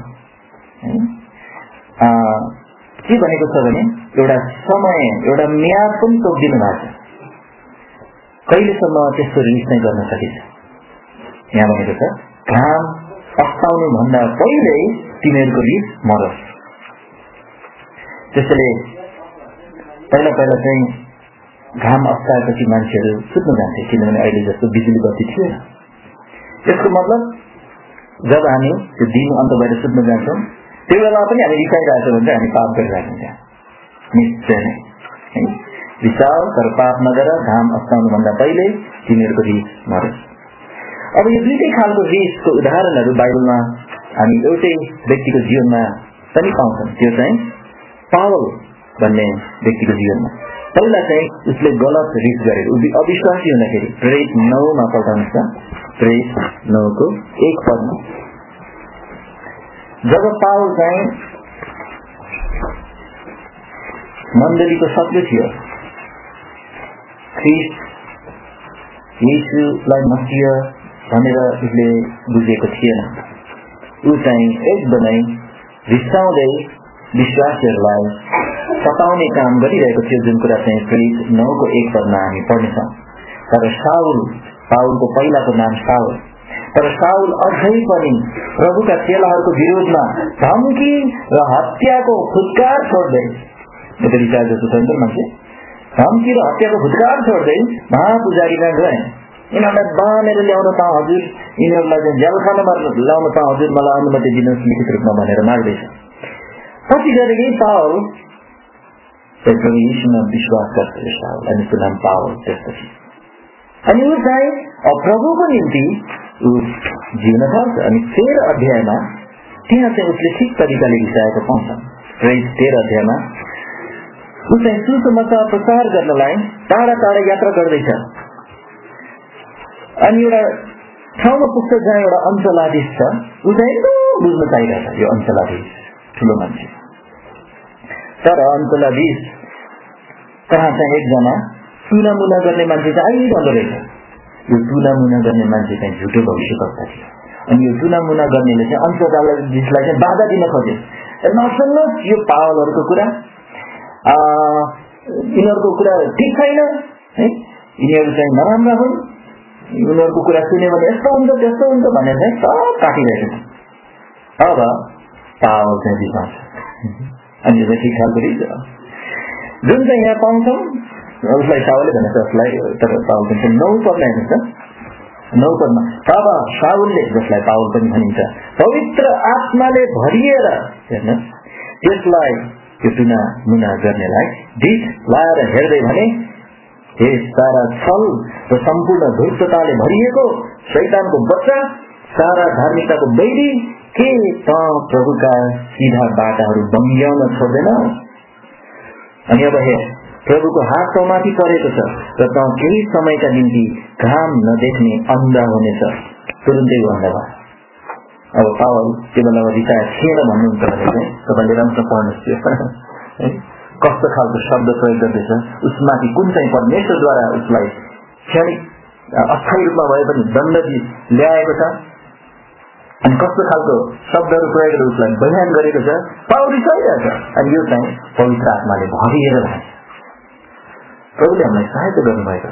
के भनेको छ भने एउटा समय एउटा म्याद पनि तोकिदिनु भएको छ। कहिलेसम्म त्यस्तो रिस नै गर्न सकिन्छ? यहाँ भनेको छ घाम अस्ताउनु भन्दा पहिल्यै तिनीहरूको रिस मरोस्। त्यसैले पहिला पहिला चाहिँ घाम अस्ताएपछि मान्छेहरू सुत्न जान्थे, किनभने अहिले जस्तो बिजुली बत्ती थिएन। यसको मतलब जब हामी त्यो दिन अन्त भएर सुत्न जान्छौँ त्यो बेला पनि हामी रिसाइरहेछौँ भने हामी पाप गरिरहेछौँ। त्यहाँ निश्चय नै रिसाओ तर पाप नगर, घाम अस्ताउनु भन्दा पहिले तिनीहरूको रिस मरोस्। अब यो दुईटै खालको रिसको उदाहरणहरू बाइबलमा हामी एउटै व्यक्तिको जीवनमा पनि पाउँछौँ। त्यो चाहिँ पावल भन्ने व्यक्तिको जीवनमा पहिला चाहिँ उसले गलत रिस गरेको, अविश्वासी हुँदाखेरि प्रेरित नौमा पल्टाउनुहोस् त, प्रेरित नौको एक पदमा जब पावल चाहिँ मण्डलीको शत्रु थियो, ख्रिस्ट येशूलाई मसिह भनेर उसले बुझेको थिएन। ऊ चाहिँ एकदमै रिसाउँदै विश्वासीहरूलाई सताउने काम गरिरहेको थियो, जुन कुरा चाहिँ प्रेरित नौको एक पदमा हामी पढ्नेछौँ। तर साउल, पाउलको पहिलाको नाम साउल, तर साउल अझै पनि प्रभुका चेलाहरूको विरोधमा धम्की र हत्याको फुत्कार छोड्दै, रिसाए जस्तो छ नि मान्छे, धम्की र हत्याको फुत्कार छोड्दै महापुजारीमा गए। यिनीहरूलाई बाँधेर ल्याउन पाऊँ हजुर, यिनीहरूलाई चाहिँ जेलखानामा ल्याउन पाऊँ हजुर, मलाई अनुमति दिनुहोस् लिखित रूपमा भनेर माग्दैछ। पछि गएर पावल प्रभु यीशुमा विश्वास गर्छ साउल, अनि उसको नाम पावल त्यसपछि। अनि ऊ चाहिँ प्रभुको निम्ति ऊ जिउन थाल्छ। अनि तेह्र अध्यायमा त्यहाँ चाहिँ उसले ठिक तरिकाले रिसाएको पाउँछ। प्रेरित तेह्र अध्यायमा ऊ चाहिँ सुसमाचार प्रचार गर्नलाई टाढा टाढा यात्रा गर्दैछ। अनि एउटा ठाउँमा पुग्छ जहाँ एउटा अञ्चलाधीश छ। ऊ चाहिँ एकदम बुझ्न चाहिरहेछ, यो अञ्चलाधीश ठुलो मान्छे। तर अञ्चलाधीश कहाँ चाहिँ एकजना तुनामुना गर्ने मान्छे चाहिँ आइरहँदो रहेछ। यो तुनामुना गर्ने मान्छे चाहिँ झुटो भविष्यवक्ता थियो। अनि यो तुनामुना गर्नेले चाहिँ अञ्चलाधीशलाई चाहिँ बाधा दिन खोजे, नसुन्नुहोस् यो पावलहरूको कुरा, यिनीहरूको कुरा ठिक छैन है, यिनीहरू चाहिँ नराम्रा हुन्, उनीहरूको कुरा सुन्यो भने यस्तो हुन्छ त्यस्तो हुन्छ भनेर चाहिँ सब काटिरहेको छ। अब पावल चाहिँ रिसाउँछ अनि यो ठिक खालको रिस जुन चाहिँ यहाँ पाउँछौँ उसलाई साउलले भनेछ उसलाई तर पावल पनि नौ पदमा हेर्नुहुन्छ नौ पदमा तब साउलले जसलाई पावल पनि भनिन्छ पवित्र आत्माले भरिएर हेर्नु त्यसलाई त्यो टुना मुना गर्नेलाई दिस लाएर हेर्दै भने हे सारा छल र सम्पूर्ण धूर्तताले भरिएको शैतानको बच्चा सारा धार्मिकताको बैरी के त प्रभुका सिधा बाटाहरू बङ्ग्याउन छोड्दैन। अनि अब हेर प्रभुको हात तँमाथि परेको छ र त केही समयका निम्ति घाम नदेख्ने अन्धा हुनेछ। तुरुन्तै अन्धा भयो। अब पावल त्यो बेलामा रिसाए थिएन भन्नुहुन्छ भने चाहिँ तपाईँले राम्रोसँग पढ्नुहोस् कस्तो खालको शब्द प्रयोग गर्दैछ उसमाथि कुन चाहिँ परमेश्वरद्वारा उसलाई क्षणिक अस्थायी रूपमा भए पनि दण्ड ल्याएको छ अनि कस्तो खालको शब्दहरू प्रयोग गरेर उसलाई बयान गरेको छ। पावल रिसाइरहेछ अनि यो चाहिँ पवित्र आत्माले भरिएर भन्छ। प्रभुले हामीलाई सहायता गर्नुभएको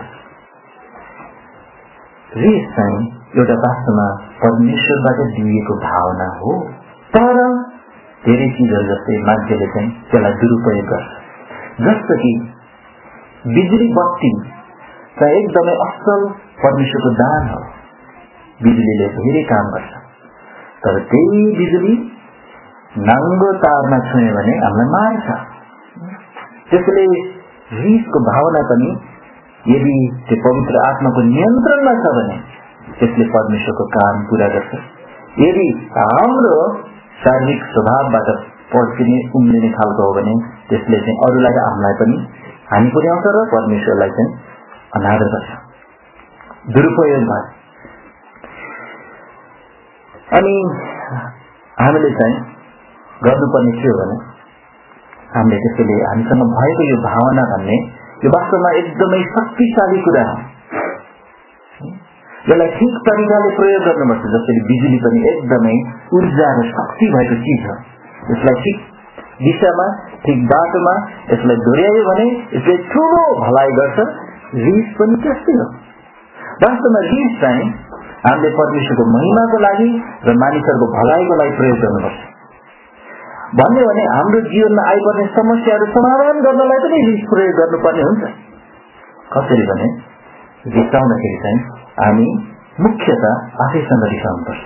रिस चाहिँ एउटा वास्तवमा परमेश्वरबाट दिइएको भावना हो तर धेरै चिजहरू जस्तै मान्छेले चाहिँ त्यसलाई दुरुपयोग गर्छ। जस्तो कि बिजुली बत्ती चाहिँ एकदमै असल परमेश्वरको दान हो। बिजुलीले धेरै काम गर्छ तर त्यही बिजुली नाङ्गो तारमा छुन्यो भने हामीलाई मार्छ। त्यसैले रिसको भावना पनि यदि त्यो पवित्र आत्माको नियन्त्रणमा छ भने त्यसले परमेश्वरको काम पूरा गर्छ। यदि हाम्रो शारीरिक स्वभावबाट पड्किने उम्लिने खालको हो भने त्यसले चाहिँ अरूलाई हामीलाई पनि हानि पुर्याउँछ र परमेश्वरलाई चाहिँ अनादर गर्छ, दुरुपयोग भयो। अनि हामीले चाहिँ गर्नुपर्ने के हो भने हामीले त्यसैले हामीसँग भएको यो भावना भन्ने यो वास्तवमा एकदमै शक्तिशाली कुरा हो। यसलाई ठिक तरिकाले प्रयोग गर्नुपर्छ। जसरी बिजुली पनि एकदमै ऊर्जा र शक्ति भएको चिज हो। यसलाई ठिक दिशामा ठिक बाटोमा यसलाई दोहोऱ्यायो भने यसले ठुलो भलाइ गर्छ। रिस पनि त्यस्तै हो। वास्तवमा रिस चाहिँ हामीले परमेश्वरको महिमाको लागि र मानिसहरूको भलाइको लागि प्रयोग गर्नुपर्छ। भन्यो भने हाम्रो जीवनमा आइपर्ने समस्याहरू समाधान गर्नलाई पनि रिस प्रयोग गर्नुपर्ने हुन्छ। कसरी भने रिसाउँदाखेरि चाहिँ हामी मुख्यतः आफैसँग रिसाउनुपर्छ।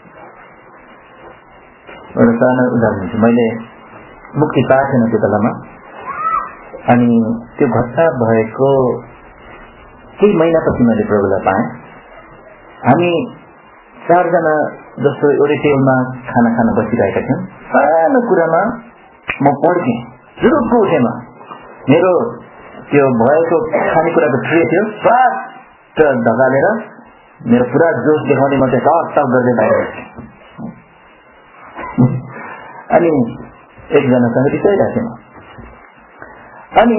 एउटा सानो उदाहरण दिन्छु। मैले मुक्ति पाएको थिएन त्यो बेलामा। अनि त्यो घटना भएको केही महिनापछि मैले प्रभुलाई पाएँ। हामी चारजना जस्तो एउटै टेबलमा खाना खान बसिरहेका थियौँ। सानो कुरामा म पड्केँ, जुरुक्क उठेमा मेरो त्यो भएको खानेकुराको ट्रे थियो, स्वाट ढगालेर मेरो पुरा जोस देखाउने म चाहिँ टक टक गर्दै बाहिर। अनि एकजनासँग रिसाइरहेको थिएँ। अनि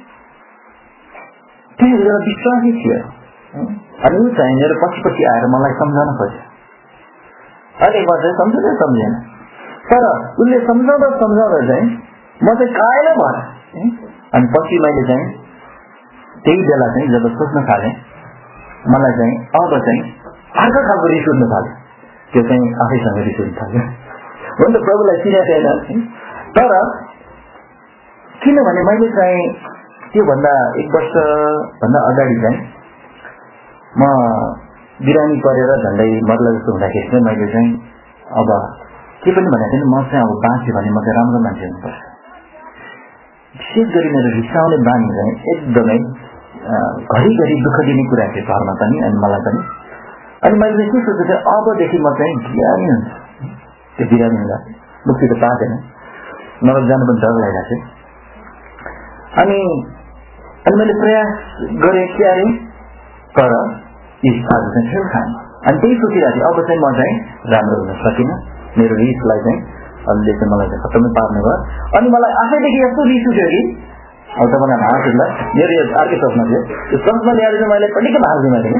त्यो एउटा विश्वासी थियो। अनि ऊ चाहिँ मेरो पछि पछि आएर मलाई सम्झाउन खोज्यो। अनि म चाहिँ सम्झँदै सम्झेन, तर उसले सम्झाउँदा सम्झाउँदा चाहिँ म चाहिँ कायलै भएँ। अनि पछि मैले चाहिँ त्यही बेला चाहिँ जब सोच्न थालेँ, मलाई चाहिँ अब चाहिँ अर्को खालको रिस उठ्न थाल्यो। त्यो चाहिँ आफैसँग रिस उठ्न थाल्यो। हो नि त, प्रभुलाई चिनेको छैन। तर किनभने मैले चाहिँ त्योभन्दा एक वर्ष भन्दा अगाडि चाहिँ म बिरामी परेर झन्डै मर्ला जस्तो हुँदाखेरि चाहिँ मैले चाहिँ अब के पनि भनेको थिएन, म चाहिँ अब बाँच्यो भने म चाहिँ राम्रो मान्छे हुनुपर्छ। विशेष गरी मेरो रिसाउने बानी चाहिँ एकदमै घरिघरि दुःख दिने कुरा थियो घरमा पनि अनि मलाई पनि। अनि मैले के सोचेको थिएँ, अबदेखि म चाहिँ बिरामी हुन्छ। त्यो बिरामी हुँदा मुक्ति त पाएन, नगर जानु पनि डर लागिरहेको थियो। अनि अनि मैले प्रयास गरेँ के अरे, तर आज चाहिँ खेल खाएँ। अनि त्यही सोचिरहेको थिएँ, अब चाहिँ म चाहिँ राम्रो हुन सकिनँ। मेरो रिसलाई चाहिँ अहिले चाहिँ मलाई चाहिँ खत्तमै पार्ने भयो। अनि मलाई आफैदेखि यस्तो रिस उठ्यो कि अब त मलाई हाँस उठ्ला। मेरो यो अर्कै सपना थियो, त्यो सपना ल्याएर चाहिँ मैले पटिकै हाँस दिनु थिएँ।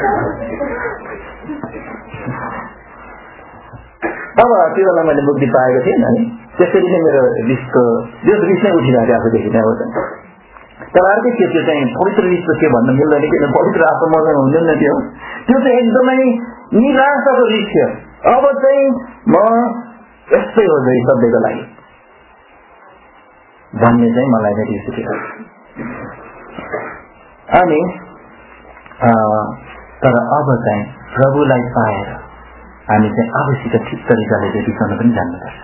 अब त्यो बेला मैले मुक्ति पाएको थिएँ। अनि त्यसरी नै मेरो रिसको त्यो रिस नै उठिरहेको थियो आफैदेखि नै। तर अर्कै के त्यो चाहिँ पवित्र रिसको के भन्न मिल्दैन किन पवित्र आत्मा मसँग हुँदैन त्यो त्यो चाहिँ एकदमै निराशाको रिस थियो। अब चाहिँ म यस्तै हो जै सधैँको लागि भन्ने चाहिँ मलाई नै रिस उठ्यो। अनि तर अब चाहिँ प्रभुलाई पाएर हामी चाहिँ आफूसित ठिक तरिकाले चाहिँ रिसाउन पनि जान्नुपर्छ।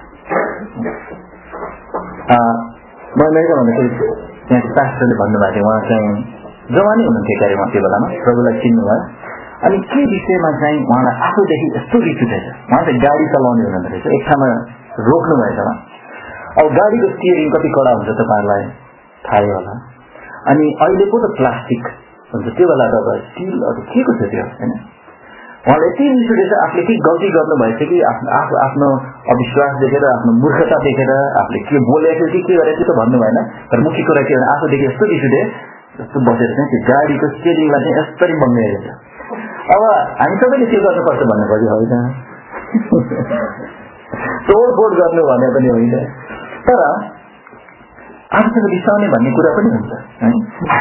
म मेरो भन्दाखेरि त्यहाँ पास्टरले भन्नुभएको थियो, उहाँ चाहिँ जवानी हुनुहुन्थ्यो क्यारे उहाँ त्यो बेलामा, प्रभुलाई चिन्नुभयो। अनि के विषयमा चाहिँ उहाँलाई आफूदेखि यस्तो रिस उठेछ, उहाँ चाहिँ गाडी चलाउने हुनुहुँदो रहेछ, एक ठाउँमा रोक्नु भएछ। अब गाडीको स्टियरिङ कति कडा हुन्छ तपाईँहरूलाई थाहै होला। अनि अहिले पो त प्लास्टिक हुन्छ, त्यो बेला त अब स्टिलहरू के को थियो त्यो होइन। उहाँले यति रिस उठेछ, आफूले के गल्ती गर्नु भएछ कि आफ्नो आफ्नो अविश्वास देखेर, आफ्नो मूर्खता देखेर, आफूले के बोलेको थियो कि के गरेको थियो त भन्नु भएन। तर मुख्य कुरा के भने आफूदेखि यस्तो रिस उठे जस्तो बसेर चाहिँ त्यो गाडीको स्टियरिङलाई चाहिँ यस्तरी बन्दैरहेछ। अब हामी सबैले के गर्नुपर्छ भन्ने खोजी होइन, तोडफोड गर्नु भने पनि होइन, तर आफूसँग रिसाउने भन्ने कुरा पनि हुन्छ है।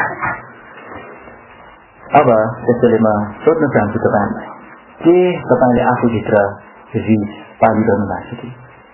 अब त्यसैले म सोध्न चाहन्छु तपाईँलाई, के तपाईँले आफूभित्र रिस पालिरहनु भएको छ कि,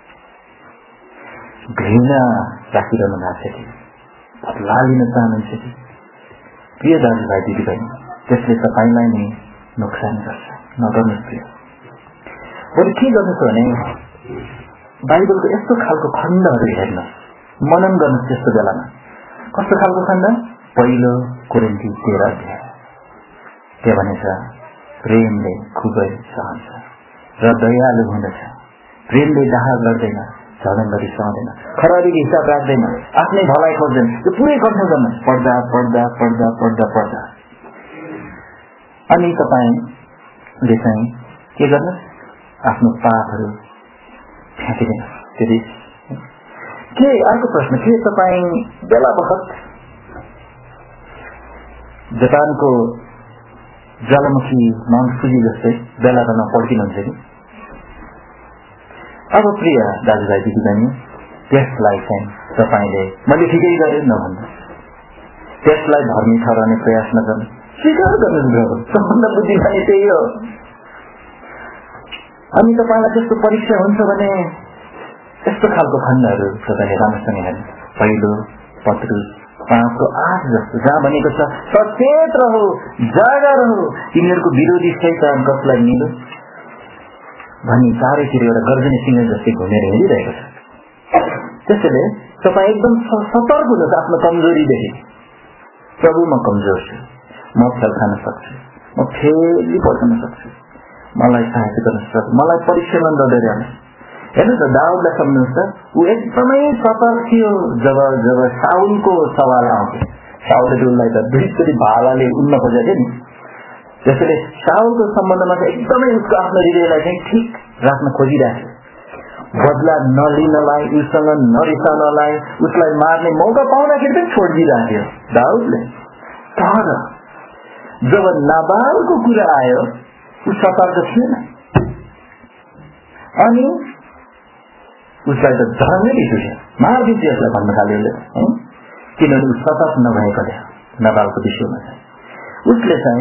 घृणा राखिरहनु भएको छ कि, बदला लिन चाहनुहुन्छ कि? प्रिय दाजुभाइ दिदीबहिनी, त्यसले तपाईँलाई नै नोक्सान गर्छ, नगर्नुहोस् प्रिय। बरु के गर्नुहोस् भने बाइबलको यस्तो खालको खण्डहरू हेर्नुहोस्, मनन गर्नुहोस्। त्यस्तो बेलामा कस्तो खालको खण्ड? पहिलो कोरिन्थी तेह्र अध्याय के भनेछ? प्रेमले खुबै सहन्छ र दयालु हुँदछ, प्रेमले डाहा गर्दैन, झगडा रिसाउँदैन, खराबीको हिसाब राख्दैन, आफ्नै भलाइ खोज्दैन। त्यो पुरै कठिन गर्नुहोस्, पढ्दा पढ्दा पढ्दा पढ्दा पढ्दा अनि तपाईँले चाहिँ के गर्नुहोस्? आफ्नो पापहरू फ्याँकिदिनुहोस्। त्यो रिस के? अर्को प्रश्न के, तपाईँ बेला बखत जापानको ज्वालामुखी माउन्ट फुजी जस्तै बेला बेलामा पड्किनुहुन्छ कि? अब प्रिय दाजुभाइ दिदीबहिनी, त्यसलाई चाहिँ तपाईँले मैले ठिकै गरेँ नभन्नु, त्यसलाई धर्मी ठहराउने प्रयास नगर्नु, स्वीकार गर्नु। सबभन्दा बुद्धिमानी त्यही हो। अनि तपाईँलाई त्यस्तो परीक्षा हुन्छ भने यस्तो खालको खण्डहरू तपाईँले राम्रोसँग हेर्नु। पहिलो पत्रुस पाँचको आठ जस्तो, जहाँ भनेको छ सचेत रहो, जागा रहो, तिनीहरूको विरोधी शैतान कसलाई मिलो भनी चारैतिर एउटा गर्जने सिंह जस्तै घुमेर हेरिरहेको छ। त्यसैले तपाईँ एकदम सतर्क हुनुहोस् आफ्नो कमजोरीदेखि। प्रभु म कमजोर छु, म फल खान सक्छु, म फेरि पल्टन सक्छु, मलाई सहायता गर्न सक्छु, मलाई परीक्षामा नडराउनुहोस्। हेर्नुहोस् न, दाउदलाई सम्झनुहोस् त, ऊ एकदमै सतर्क थियो जब जब साउलको सवाल आउँथ्यो। साउलले उसलाई त दुईचोटि भालाले उड्न खोजेको थियो नि। त्यसैले साउलको सम्बन्धमा चाहिँ एकदमै उसको आफ्नो हृदयलाई चाहिँ ठिक राख्न खोजिरहेको थियो, बदला नलिनलाई, उसँग नरिसाउनलाई, उसलाई मार्ने मौका पाउँदाखेरि पनि छोडिदिरहेको थियो दाउदले। तर जब नाबालको कुरा आयो ऊ सतर्क थिएन, अनि उसलाई त झरङ्गै रिस उठ्यो, मारिदिन्छु यसलाई भन्न थाल्यो उसले, किनभने ऊ सतर्क नभएकोले नाबालको विषयमा चाहिँ उसले चाहिँ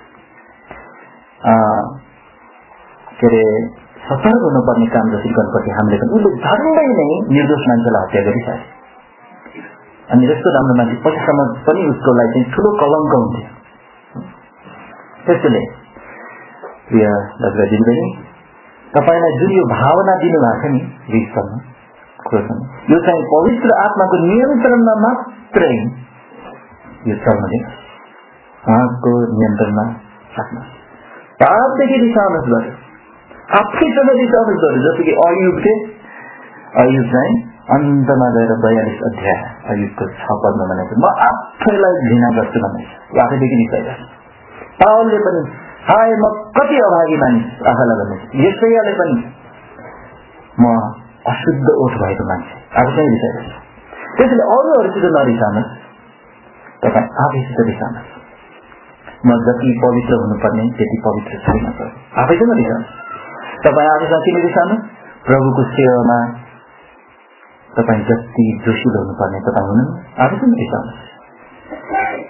के अरे सतर्क हुनुपर्ने काम जसरी गर्नुपर्थ्यो हामीले पनि, उसले झन्डै नै निर्दोष मान्छेलाई हत्या गरिसके। अनि यस्तो राम्रो मान्छे पछिसम्म पनि उसको लागि चाहिँ ठुलो कलङ्क हुन्थ्यो। त्यसैले प्रिय दाजुभाइ दिदीबहिनी, तपाईँलाई जुन यो भावना दिनुभएको छ नि रिस गर्नु, खोज्नु, यो चाहिँ पवित्र आत्माको नियन्त्रणमा मात्रै यो चल्न दिनुहोस्, उहाँको नियन्त्रणमा राख्नुहोस्। पापदेखि रिसाउनुहोस् गर्यो, आफैसँग रिसाउनुहोस् गर्यो। जस्तो कि अयुब थिए, अयुब चाहिँ अन्तमा गएर बयालिस अध्याय अयुबको छ पदमा भनेको म आफैलाई घृणा गर्छु भनेको छ, आफैदेखि रिसाइरहेको। पावलले पनि हाय म कति अभागी मानिस आफैलाई भन्ने, यसैले पनि म अशुद्ध ओठ भएको मान्छे आफैसँग रिसाइरहेको। त्यसैले अरूहरूसित नरिसाउनुहोस्, तपाईँ आफैसित रिसाउनुहोस्। म जति पवित्र हुनुपर्ने त्यति पवित्र छैन, आफैसँग रिसाउनुहोस्। तपाईँ आफैसँग किन रिसाउनु? प्रभुको सेवामा तपाईँ जति जोसिलो हुनुपर्ने तपाईँ हुनु, आफैसँग रिसाउनुहोस्।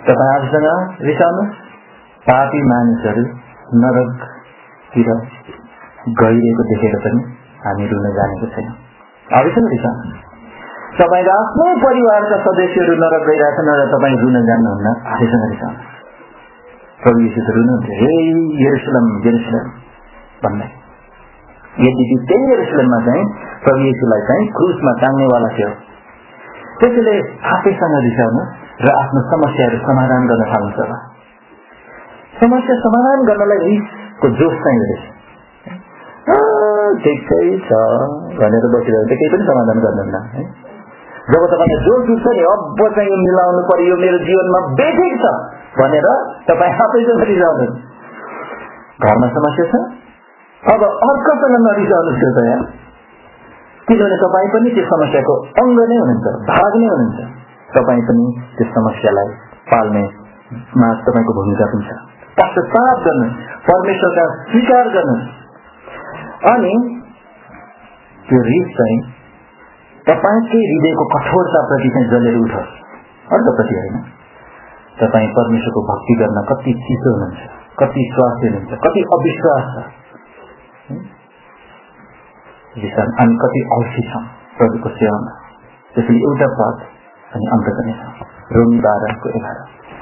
तपाईँ आफूसँग रिसाउनुहोस्, पापी मानिसहरू नरकतिर गइरहेको देखेर पनि हामी रुन जानेको छैनौँ। आफूसँग रिसाउनुहोस्। तपाईँको आफ्नै परिवारका सदस्यहरू नरक गइरहेछन् र तपाईँ रुन जान्नुहुन्न, आफूसँग रिसाउनुहोस्। प्रभु यीशु त रुनुहुन्छ, हे यरुशलेम यरुशलेम भन्दै। यद्यपि त्यही यरुशलेममा चाहिँ प्रभु यीशुलाई चाहिँ क्रुसमा टाङ्नेवाला थियो। त्यसैले आफैसँग रिसाउनुहोस् र आफ्नो समस्याहरू समाधान गर्न थाल्नुहोस्। होला समस्या समाधान गर्नलाई रिसको जोस चाहिँ रहेछ। ठिकै छ भनेर बसिरहेको त केही पनि समाधान गर्नुहुन्न है। जब तपाईँले जोस उठ्छ नि, अब चाहिँ यो मिलाउनु पर्यो, यो मेरो जीवनमा बेठिक छ भनेर तपाईँ आफैसँग रिसाउनुहोस्। घरमा समस्या छ, अब अर्कोसँग नरिसाउनुहोस् कृपया, किनभने तपाईँ पनि त्यो समस्याको अङ्ग नै हुनुहुन्छ, भाग नै हुनुहुन्छ। तपाईँ पनि त्यो समस्यालाई पाल्नेमा तपाईँको भूमिका पनि छ। पश्चाताप गर्नु, परमेश्वरका स्वीकार गर्नु, अनि त्यो रिस चाहिँ तपाईँकै हृदयको कठोरताप्रति चाहिँ जलेर उठोस्, अर्कोप्रति होइन। तपाईँ परमेश्वरको भक्ति गर्न कति चिसो हुनुहुन्छ, कति स्वास्थ्य हुनुहुन्छ, कति अविश्वास छ, अनि कति अल्छी छ प्रभुको सेवामा। त्यसैले एउटा पद अनि अन्त गर्नेछ। रोमी बाह्रको एघार।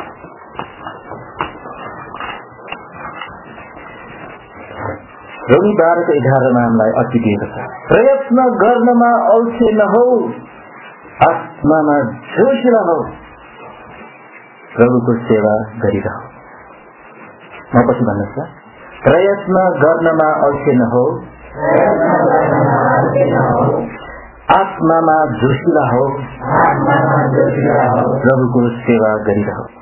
रोमी बाह्रको एघारमा हामीलाई अति दिएको छ, प्रयत्न गर्नमा अल्छे नहौ, आत्मामा जोसिला हौ, प्रभुको सेवा गरिरहौ। म पछि भन्नुहोस् त, प्रयत्न गर्नमा अल्छे नहौ, आत्मामा जोसिला हौ, प्रभुको सेवा गरिरहौ।